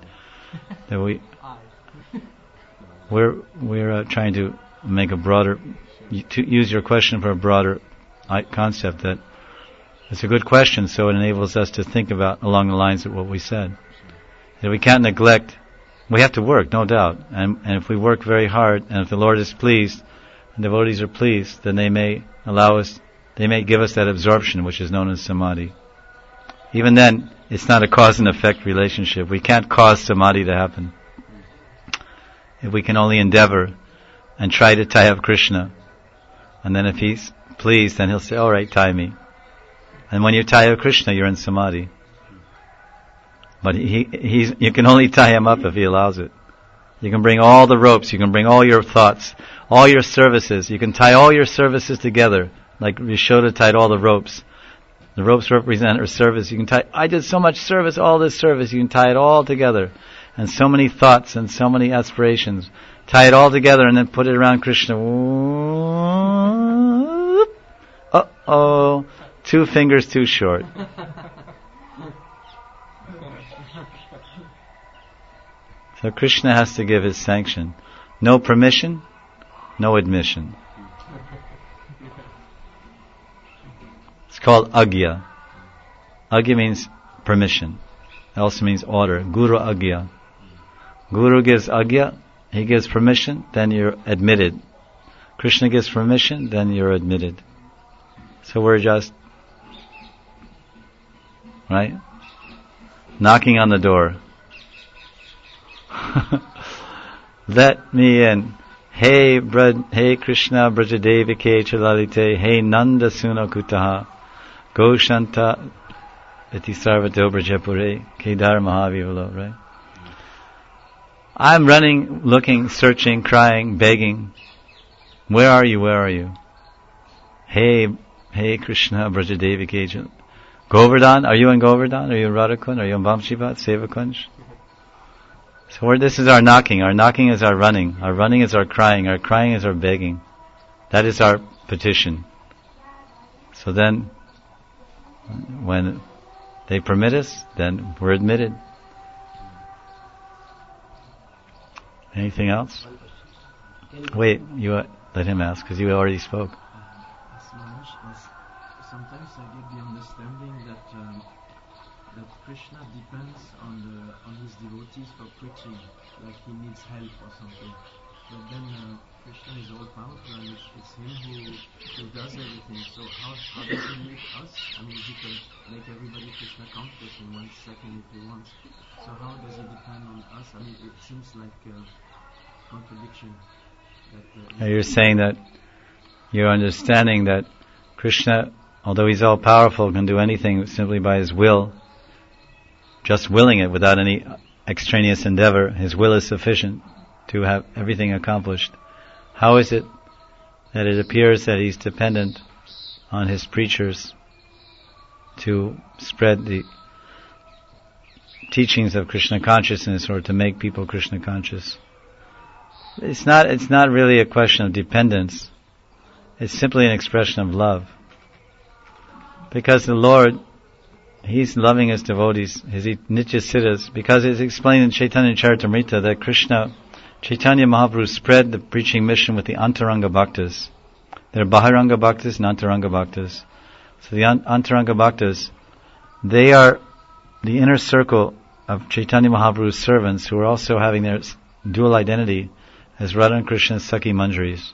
we're trying to make a broader, to use your question for a broader concept. That it's a good question, so it enables us to think about along the lines of what we said. That we can't neglect. We have to work, no doubt, and if we work very hard, and if the Lord is pleased, and devotees are pleased, then they may give us that absorption, which is known as samadhi. Even then, it's not a cause and effect relationship. We can't cause samadhi to happen. If we can only endeavor and try to tie up Krishna, and then if he's pleased, then he'll say, all right, tie me. And when you tie up Krishna, you're in samadhi. But you can only tie him up if he allows it. You can bring all the ropes, you can bring all your thoughts, all your services, you can tie all your services together, like Yashoda tied all the ropes. The ropes represent her service. You can tie, I did so much service, all this service, you can tie it all together. And so many thoughts and so many aspirations. Tie it all together and then put it around Krishna. Uh-oh, 2 fingers too short. So Krishna has to give his sanction. No permission, no admission. It's called agya. Agya means permission. It also means order. Guru agya. Guru gives agya, he gives permission, then you're admitted. Krishna gives permission, then you're admitted. So we're just, right? Knocking on the door. Let me in. Hey Krishna Brajadevike Chalalite. Hey Nanda Suno Kutaha. Goshanta Iti Sarvato Brajapure. Kedar Mahavivalo, right? I'm running, looking, searching, crying, begging. Where are you? Where are you? Hey Krishna Brajadevike Chalalite. Govardhan? Are you in Govardhan? Are you in Radhakund? Are you in Vamshivat? Sevakunj? So this is our knocking. Our knocking is our running. Our running is our crying. Our crying is our begging. That is our petition. So then, when they permit us, then we're admitted. Anything else? Wait, you let him ask, because you already spoke. Sometimes I get the understanding that Krishna depends on his devotees for preaching, like he needs help or something. But then Krishna is all powerful and it's him who does everything. So how does he make us? I mean, he can make everybody Krishna conscious in 1 second if he wants. So how does he depend on us? I mean, it seems like a contradiction. You're saying that you're understanding that Krishna, although he's all powerful, can do anything simply by his will. Just willing it without any extraneous endeavor, his will is sufficient to have everything accomplished. How is it that it appears that he's dependent on his preachers to spread the teachings of Krishna consciousness or to make people Krishna conscious? It's not really a question of dependence. It's simply an expression of love. Because the Lord, he's loving his devotees, his Nitya Siddhas, because it's explained in Chaitanya Charitamrita that Chaitanya Mahaprabhu spread the preaching mission with the Antaranga Bhaktas. There are Bahiranga Bhaktas and Antaranga Bhaktas. So the Antaranga Bhaktas, they are the inner circle of Chaitanya Mahaprabhu's servants who are also having their dual identity as Radha and Krishna's Sakhi Manjaris.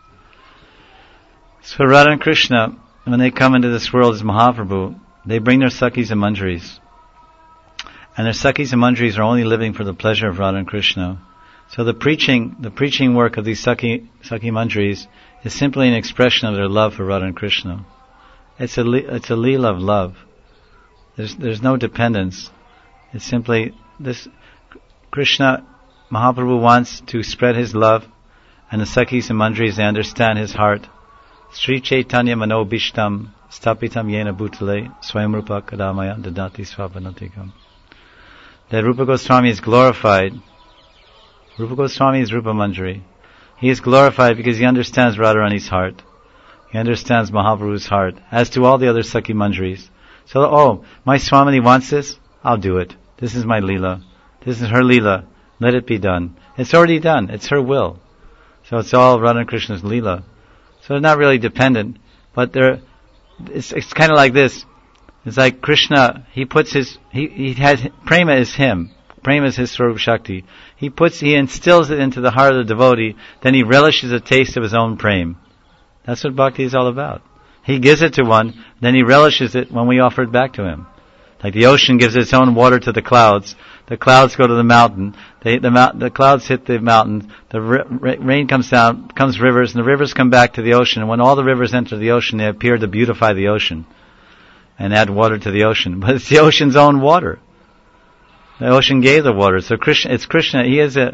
So Radha and Krishna, when they come into this world as Mahaprabhu, they bring their Sakhis and Manjaris. And their Sakhis and Manjaris are only living for the pleasure of Radha and Krishna. So the preaching work of these Sakhi Manjaris is simply an expression of their love for Radha and Krishna. It's a leela of love. There's no dependence. It's simply this Krishna, Mahaprabhu wants to spread his love, and the Sakhis and Manjaris, they understand his heart. Sri Chaitanya Mano Bhishtam Stapitam Yena Bhutale Swayam Rupa Kadamaya Dadati Svapanatikam. That Rupa Goswami is glorified. Rupa Goswami is Rupa Manjari. He is glorified because he understands Radharani's heart. He understands Mahaprabhu's heart, as do all the other Sakhi Manjaris. So, my Swamini wants this, I'll do it. This is my Leela. This is her Leela. Let it be done. It's already done. It's her will. So it's all Radha and Krishna's Leela. So they're not really dependent, but it's kind of like this. It's like Krishna, he has, Prema is him. Prema is his Swarup Shakti. He instills it into the heart of the devotee, then he relishes a taste of his own Prema. That's what bhakti is all about. He gives it to one, then he relishes it when we offer it back to him. Like the ocean gives its own water to the clouds go to the mountain, the clouds hit the mountain, the rain comes down, comes rivers, and the rivers come back to the ocean, and when all the rivers enter the ocean, they appear to beautify the ocean and add water to the ocean. But it's the ocean's own water. The ocean gave the water. So it's Krishna, he is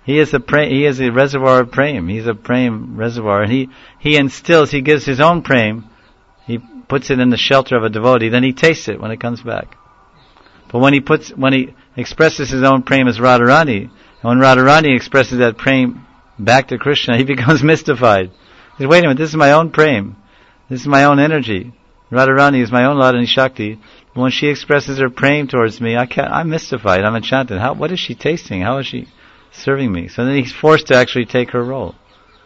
a reservoir of prema. He's a prema reservoir, and he gives his own prema, he puts it in the shelter of a devotee, then he tastes it when it comes back. But when he expresses his own prema as Radharani, and when Radharani expresses that prema back to Krishna, he becomes mystified. He says, wait a minute, this is my own prema. This is my own energy. Radharani is my own Radharani Shakti. But when she expresses her prema towards me, I'm mystified, I'm enchanted. What is she tasting? How is she serving me? So then he's forced to actually take her role.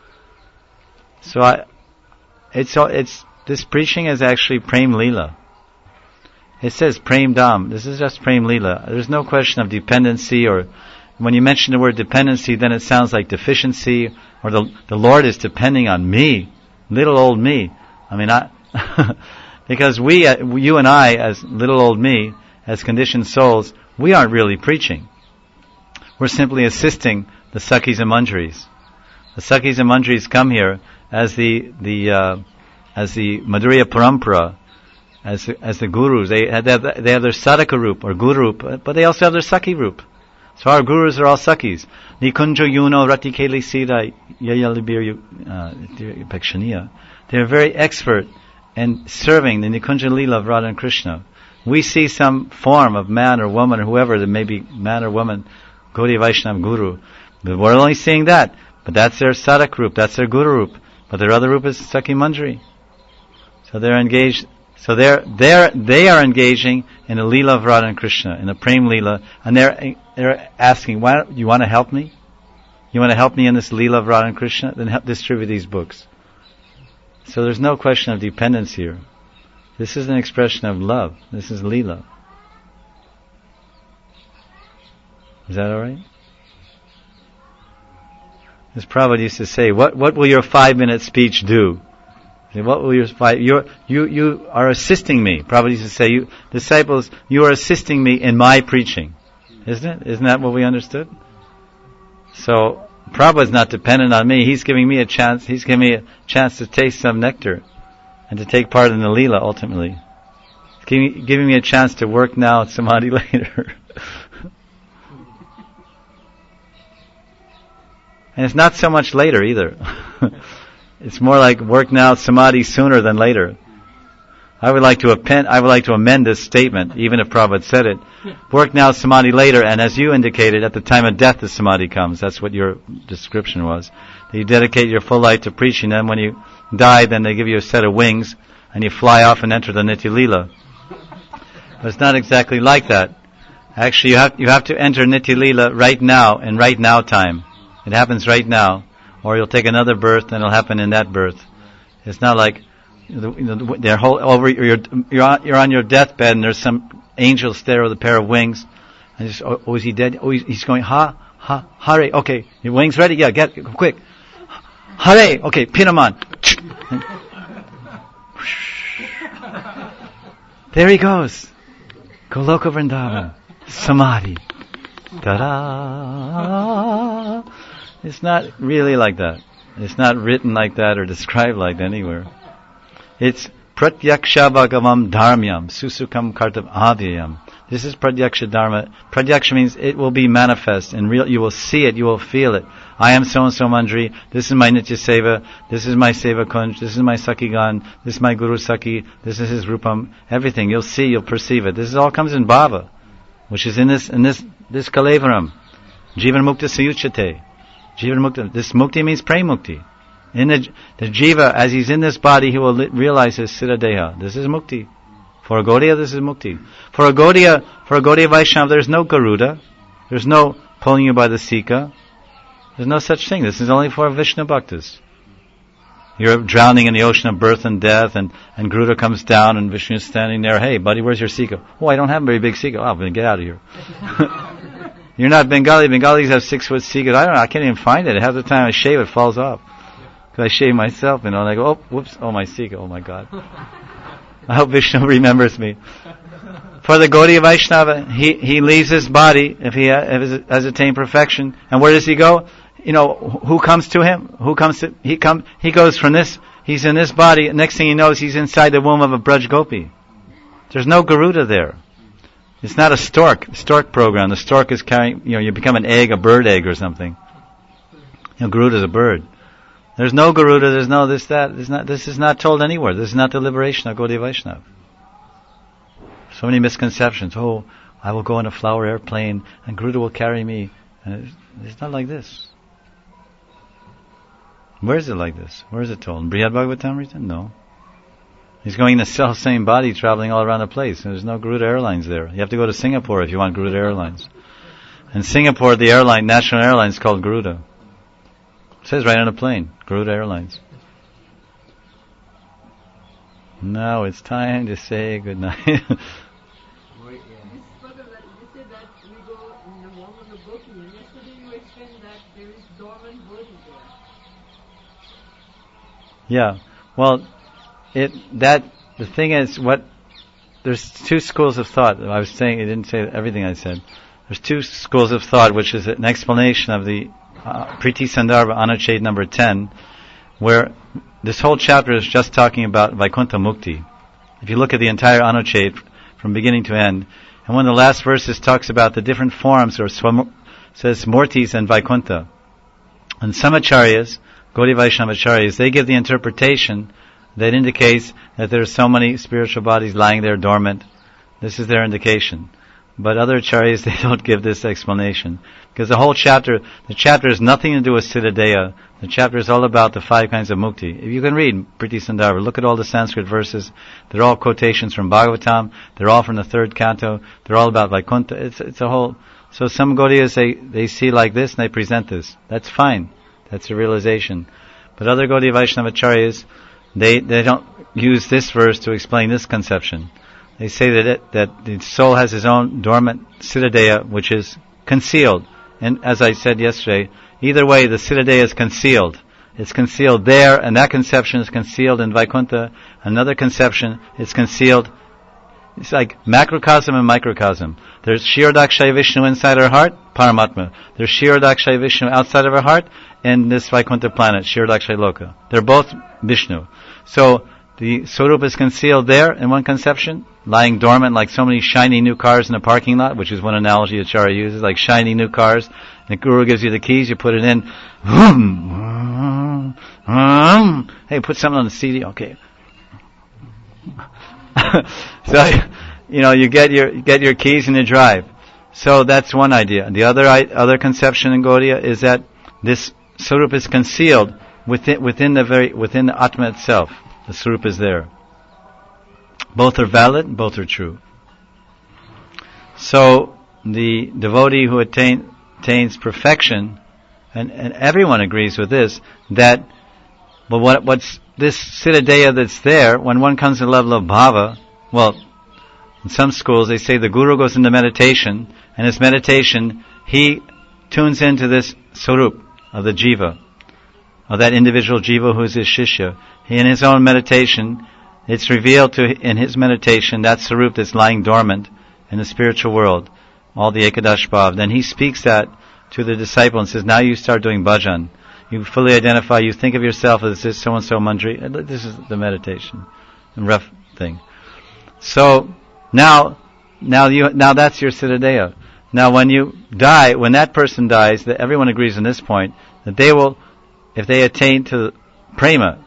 So this preaching is actually Prem Leela. It says Prem Dham. This is just Prem Leela. There's no question of dependency, or when you mention the word dependency, then it sounds like deficiency, or the Lord is depending on me, little old me. I mean, because you and I, as little old me, as conditioned souls, we aren't really preaching. We're simply assisting the Sakhis and Manjaris. The Sakhis and Manjaris come here as the Madhurya Parampara, as the gurus. They have their sadhaka roop or guru roop, but they also have their Sakhi roop. So our gurus are all Sakhis. Nikunjo Yuno Ratikeli Sira Yayalibir Pekshaniya. They're very expert in serving the Nikunja Leela of Radha and Krishna. We see some form of man or woman or whoever, there may be man or woman, Gaudiya Vaishnava guru. But we're only seeing that. But that's their sadhak roop, that's their guru roop. But their other roop is Sakhi Manjari. So they're engaged. So they are engaging in the Leela of Radha and Krishna, in the Prem Leela, and they're asking, you want to help me? You want to help me in this Leela of Radha and Krishna? Then help distribute these books. So there's no question of dependence here. This is an expression of love. This is Leela. Is that alright? As Prabhupada used to say, what will your 5-minute speech do? What will you are assisting me. Prabhupada used to say, you disciples, you are assisting me in my preaching. Isn't it? Isn't that what we understood? So, Prabhupada's not dependent on me. He's giving me a chance. He's giving me a chance to taste some nectar and to take part in the Leela ultimately. He's giving me a chance to work now at Samadhi later. And it's not so much later either. It's more like work now, Samadhi sooner than later. I would like to amend this statement, even if Prabhupada said it. Work now, Samadhi later, and as you indicated, at the time of death the Samadhi comes. That's what your description was. You dedicate your full life to preaching, and when you die, then they give you a set of wings, and you fly off and enter the Nitya Leela. But it's not exactly like that. Actually, you have to enter Nitya Leela right now, in right now time. It happens right now. Or you'll take another birth, and it'll happen in that birth. It's not like you're on your deathbed, and there's some angel there with a pair of wings. And just, oh, is he dead? Oh, he's going, hare, okay, your wings ready? Yeah, get quick. Hare, okay, pin him on. There he goes. Goloka Vrindavan. Samadhi. Ta-da! It's not really like that. It's not written like that or described like that anywhere. It's pratyaksha bhagavam dharmyam susukam kartav avyayam. This is pratyaksha dharma. Pratyaksha means it will be manifest and real. You will see it. You will feel it. I am so and so Mandri. This is my Nitya Seva. This is my Seva Kunj. This is my Sakhigan. This is my Guru Sakhi. This is his Rupam. Everything you'll see, you'll perceive it. This all comes in Bhava, which is in this Kalevaram. Jivan Mukta Sayuchate. Jivan Mukta. This Mukti means Prem Mukti. In the Jiva, as he's in this body, he will realize his Siddha Deha. This is Mukti. For a Gaudiya, this is Mukti. For a Gaudiya Vaishnava, there's no Garuda. There's no pulling you by the Sika. There's no such thing. This is only for Vishnu Bhaktas. You're drowning in the ocean of birth and death, and Garuda comes down, and Vishnu is standing there. Hey, buddy, where's your Sika? Oh, I don't have a very big Sika. Oh, then get out of here. You're not Bengali. Bengalis have 6-foot Sika. I can't even find it. Half the time I shave, it falls off. Because I shave myself, and I go, oh, whoops, oh, my Sika, oh my God. I hope Vishnu remembers me. For the Gaudiya Vaishnava, he leaves his body if he has attained perfection. And where does he go? Who comes to him? He goes from this, he's in this body, next thing he knows, he's inside the womb of a Braj Gopi. There's no Garuda there. It's not a stork program. The stork is carrying, you become an egg, a bird egg or something. Garuda's a bird. There's no Garuda, there's no this, that. This is not told anywhere. This is not the liberation of Gaudiya Vaishnava. So many misconceptions. Oh, I will go in a flower airplane and Garuda will carry me. And it's not like this. Where is it like this? Where is it told? In Brihad Bhagavatamrita? No. He's going in the self-same body, traveling all around the place. There's no Garuda Airlines there. You have to go to Singapore if you want Garuda Airlines. In Singapore, the national airline is called Garuda. It says right on the plane, Garuda Airlines. Now it's time to say goodnight. You said that we go in the womb of the Gopi. Yesterday you explained that there is dormant body there. Yeah. Well, the thing is, there's two schools of thought. I was saying, it didn't say everything I said. There's two schools of thought, which is an explanation of the Priti Sandarbha Anuched number 10, where this whole chapter is just talking about Vaikuntha Mukti. If you look at the entire Anuched from beginning to end, and one of the last verses talks about the different forms, or says Murtis and Vaikuntha. And some acharyas, Gaudiya Vaishnava acharyas, they give the interpretation that indicates that there are so many spiritual bodies lying there dormant. This is their indication. But other acharyas, they don't give this explanation. Because the chapter has nothing to do with Siddha Deha. The chapter is all about the 5 kinds of mukti. If you can read Priti Sandarbha, look at all the Sanskrit verses. They're all quotations from Bhagavatam. They're all from the 3rd canto. They're all about Vaikuntha. It's a whole... So some Gaudiyas, they see like this and they present this. That's fine. That's a realization. But other Gaudiya Vaishnava acharyas, they don't use this verse to explain this conception. They say that the soul has his own dormant Siddha Deha, which is concealed. And as I said yesterday, Either way, the Siddhadeha is concealed. It's concealed there, and that conception is concealed in Vaikuntha. Another conception is concealed. It's like macrocosm and microcosm. There's Kshirodakshaya Vishnu inside our heart, Paramatma. There's Kshirodakshaya Vishnu outside of our heart, in this Vaikuntha planet, Kshirodakshaya Loka. They're both Vishnu. So, the Swarup is concealed there in one conception, lying dormant like so many shiny new cars in a parking lot, which is one analogy Acharya uses, like shiny new cars. The Guru gives you the keys, you put it in. Hey, put something on the CD, okay. So, you get your keys and you drive. So that's one idea. The other conception in Gaudiya is that this Swarup is concealed within the Atma itself. The Swarup is there. Both are valid, both are true. So the devotee who attains perfection, and everyone agrees with this, that what's this Siddhadeha that's there, when one comes to the level of bhava, well, in some schools they say the Guru goes into meditation, and his meditation, he tunes into this Swarup of the jiva, of that individual jiva who is his shishya. In his own meditation, it's revealed in his meditation, that Swarup that's lying dormant in the spiritual world, all the Ekadash Bhav. Then he speaks that to the disciple and says, now you start doing bhajan. You fully identify, you think of yourself as this so-and-so mandri. This is the meditation. A rough thing. So, now that's your Siddhadeha. Now when you die, when that person dies, that everyone agrees on this point, that they will, if they attain prema,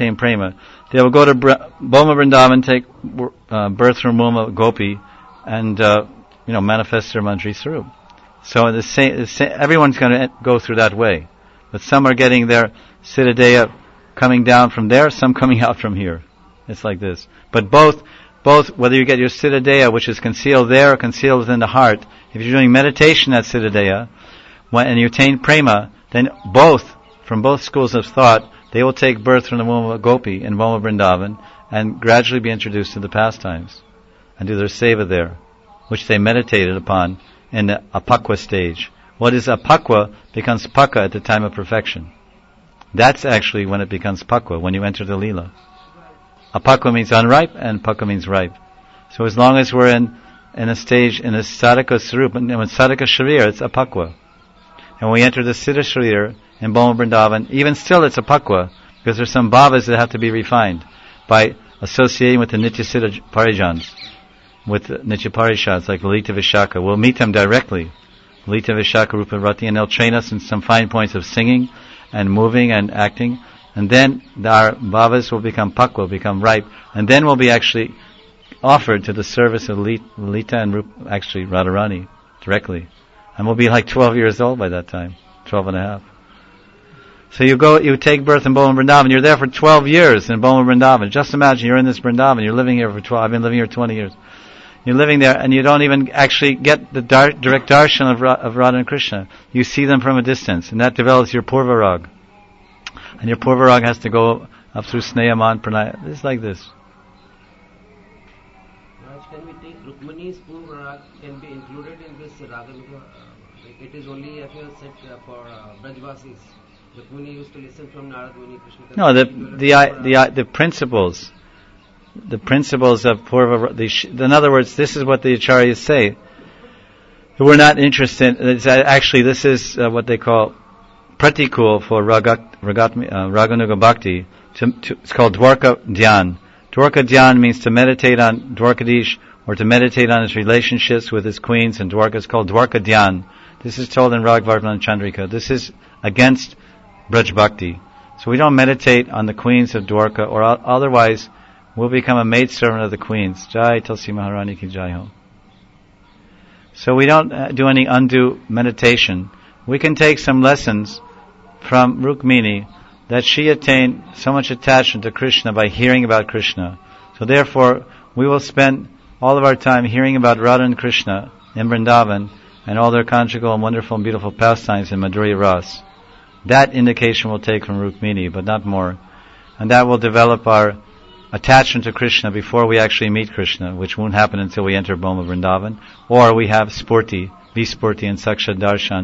they will go to Boma Vrindavan, take birth from Muma Gopi, and manifest their Mandri Sarup. So everyone's going to go through that way. But some are getting their Siddhadeha coming down from there, some coming out from here. It's like this. But both, whether you get your Siddhadeha, which is concealed there or concealed within the heart, if you're doing meditation at Siddhadeha, and you attain prema, then from both schools of thought, they will take birth from the womb of Gopi in Boma Vrindavan and gradually be introduced to the pastimes and do their seva there, which they meditated upon in the apakwa stage. What is apakwa becomes pakka at the time of perfection. That's actually when it becomes pakwa, when you enter the lila. Apakwa means unripe and pakka means ripe. So as long as we're in a stage, in a sadhaka sarup, and when sadhaka sharir, it's apakwa. And when we enter the siddha sharir in Boma Vrindavan, even still it's apakwa, because there's some bhavas that have to be refined by associating with the nitya siddha parijans, with nitya parishads like Lalita Vishaka. We'll meet them directly. Lalita Vishaka Rupa Rati, and they'll train us in some fine points of singing and moving and acting. And then our bhavas will become pakwa, become ripe, and then we'll be actually offered to the service of Lalita and Radharani directly. And we'll be like 12 years old by that time, 12 and a half. So you take birth in Boma Vrindavan, you're there for 12 years in Boma Vrindavan. Just imagine you're in this Vrindavan, you're living here for 12, I've been living here 20 years. You're living there and you don't even actually get the direct darshan of Radha and Krishna. You see them from a distance, and that develops your Purvarag. And your Purvarag has to go up through Snehaman, Pranaya. It's like this. Raj, can we think Rukmani's Purvarag can be included in this Raganuga? It is only, I feel, set for Brajvasis. Rukmani used to listen from Narad Muni, Krishna. No, the principles. The principles of Purva, in other words, this is what the Acharyas say. We're not interested, actually this is what they call pratikul for Raganuga Bhakti. It's called Dwarka Dhyan. Dwarka Dhyan means to meditate on Dwarkadish, or to meditate on his relationships with his queens, and Dwarka is called Dwarka Dhyan. This is told in Ragvartman Chandrika. This is against Braj Bhakti. So we don't meditate on the queens of Dwarka, or otherwise we'll become a maidservant of the queens. Jai Tulsi Maharani ki Jai Ho. So we don't do any undue meditation. We can take some lessons from Rukmini, that she attained so much attachment to Krishna by hearing about Krishna. So therefore, we will spend all of our time hearing about Radha and Krishna in Vrindavan and all their conjugal and wonderful and beautiful pastimes in Madhurya Ras. That indication we'll take from Rukmini, but not more. And that will develop our attachment to Krishna before we actually meet Krishna, which won't happen until we enter Boma Vrindavan, or we have Spurti, Vispurti and Saksha Darshan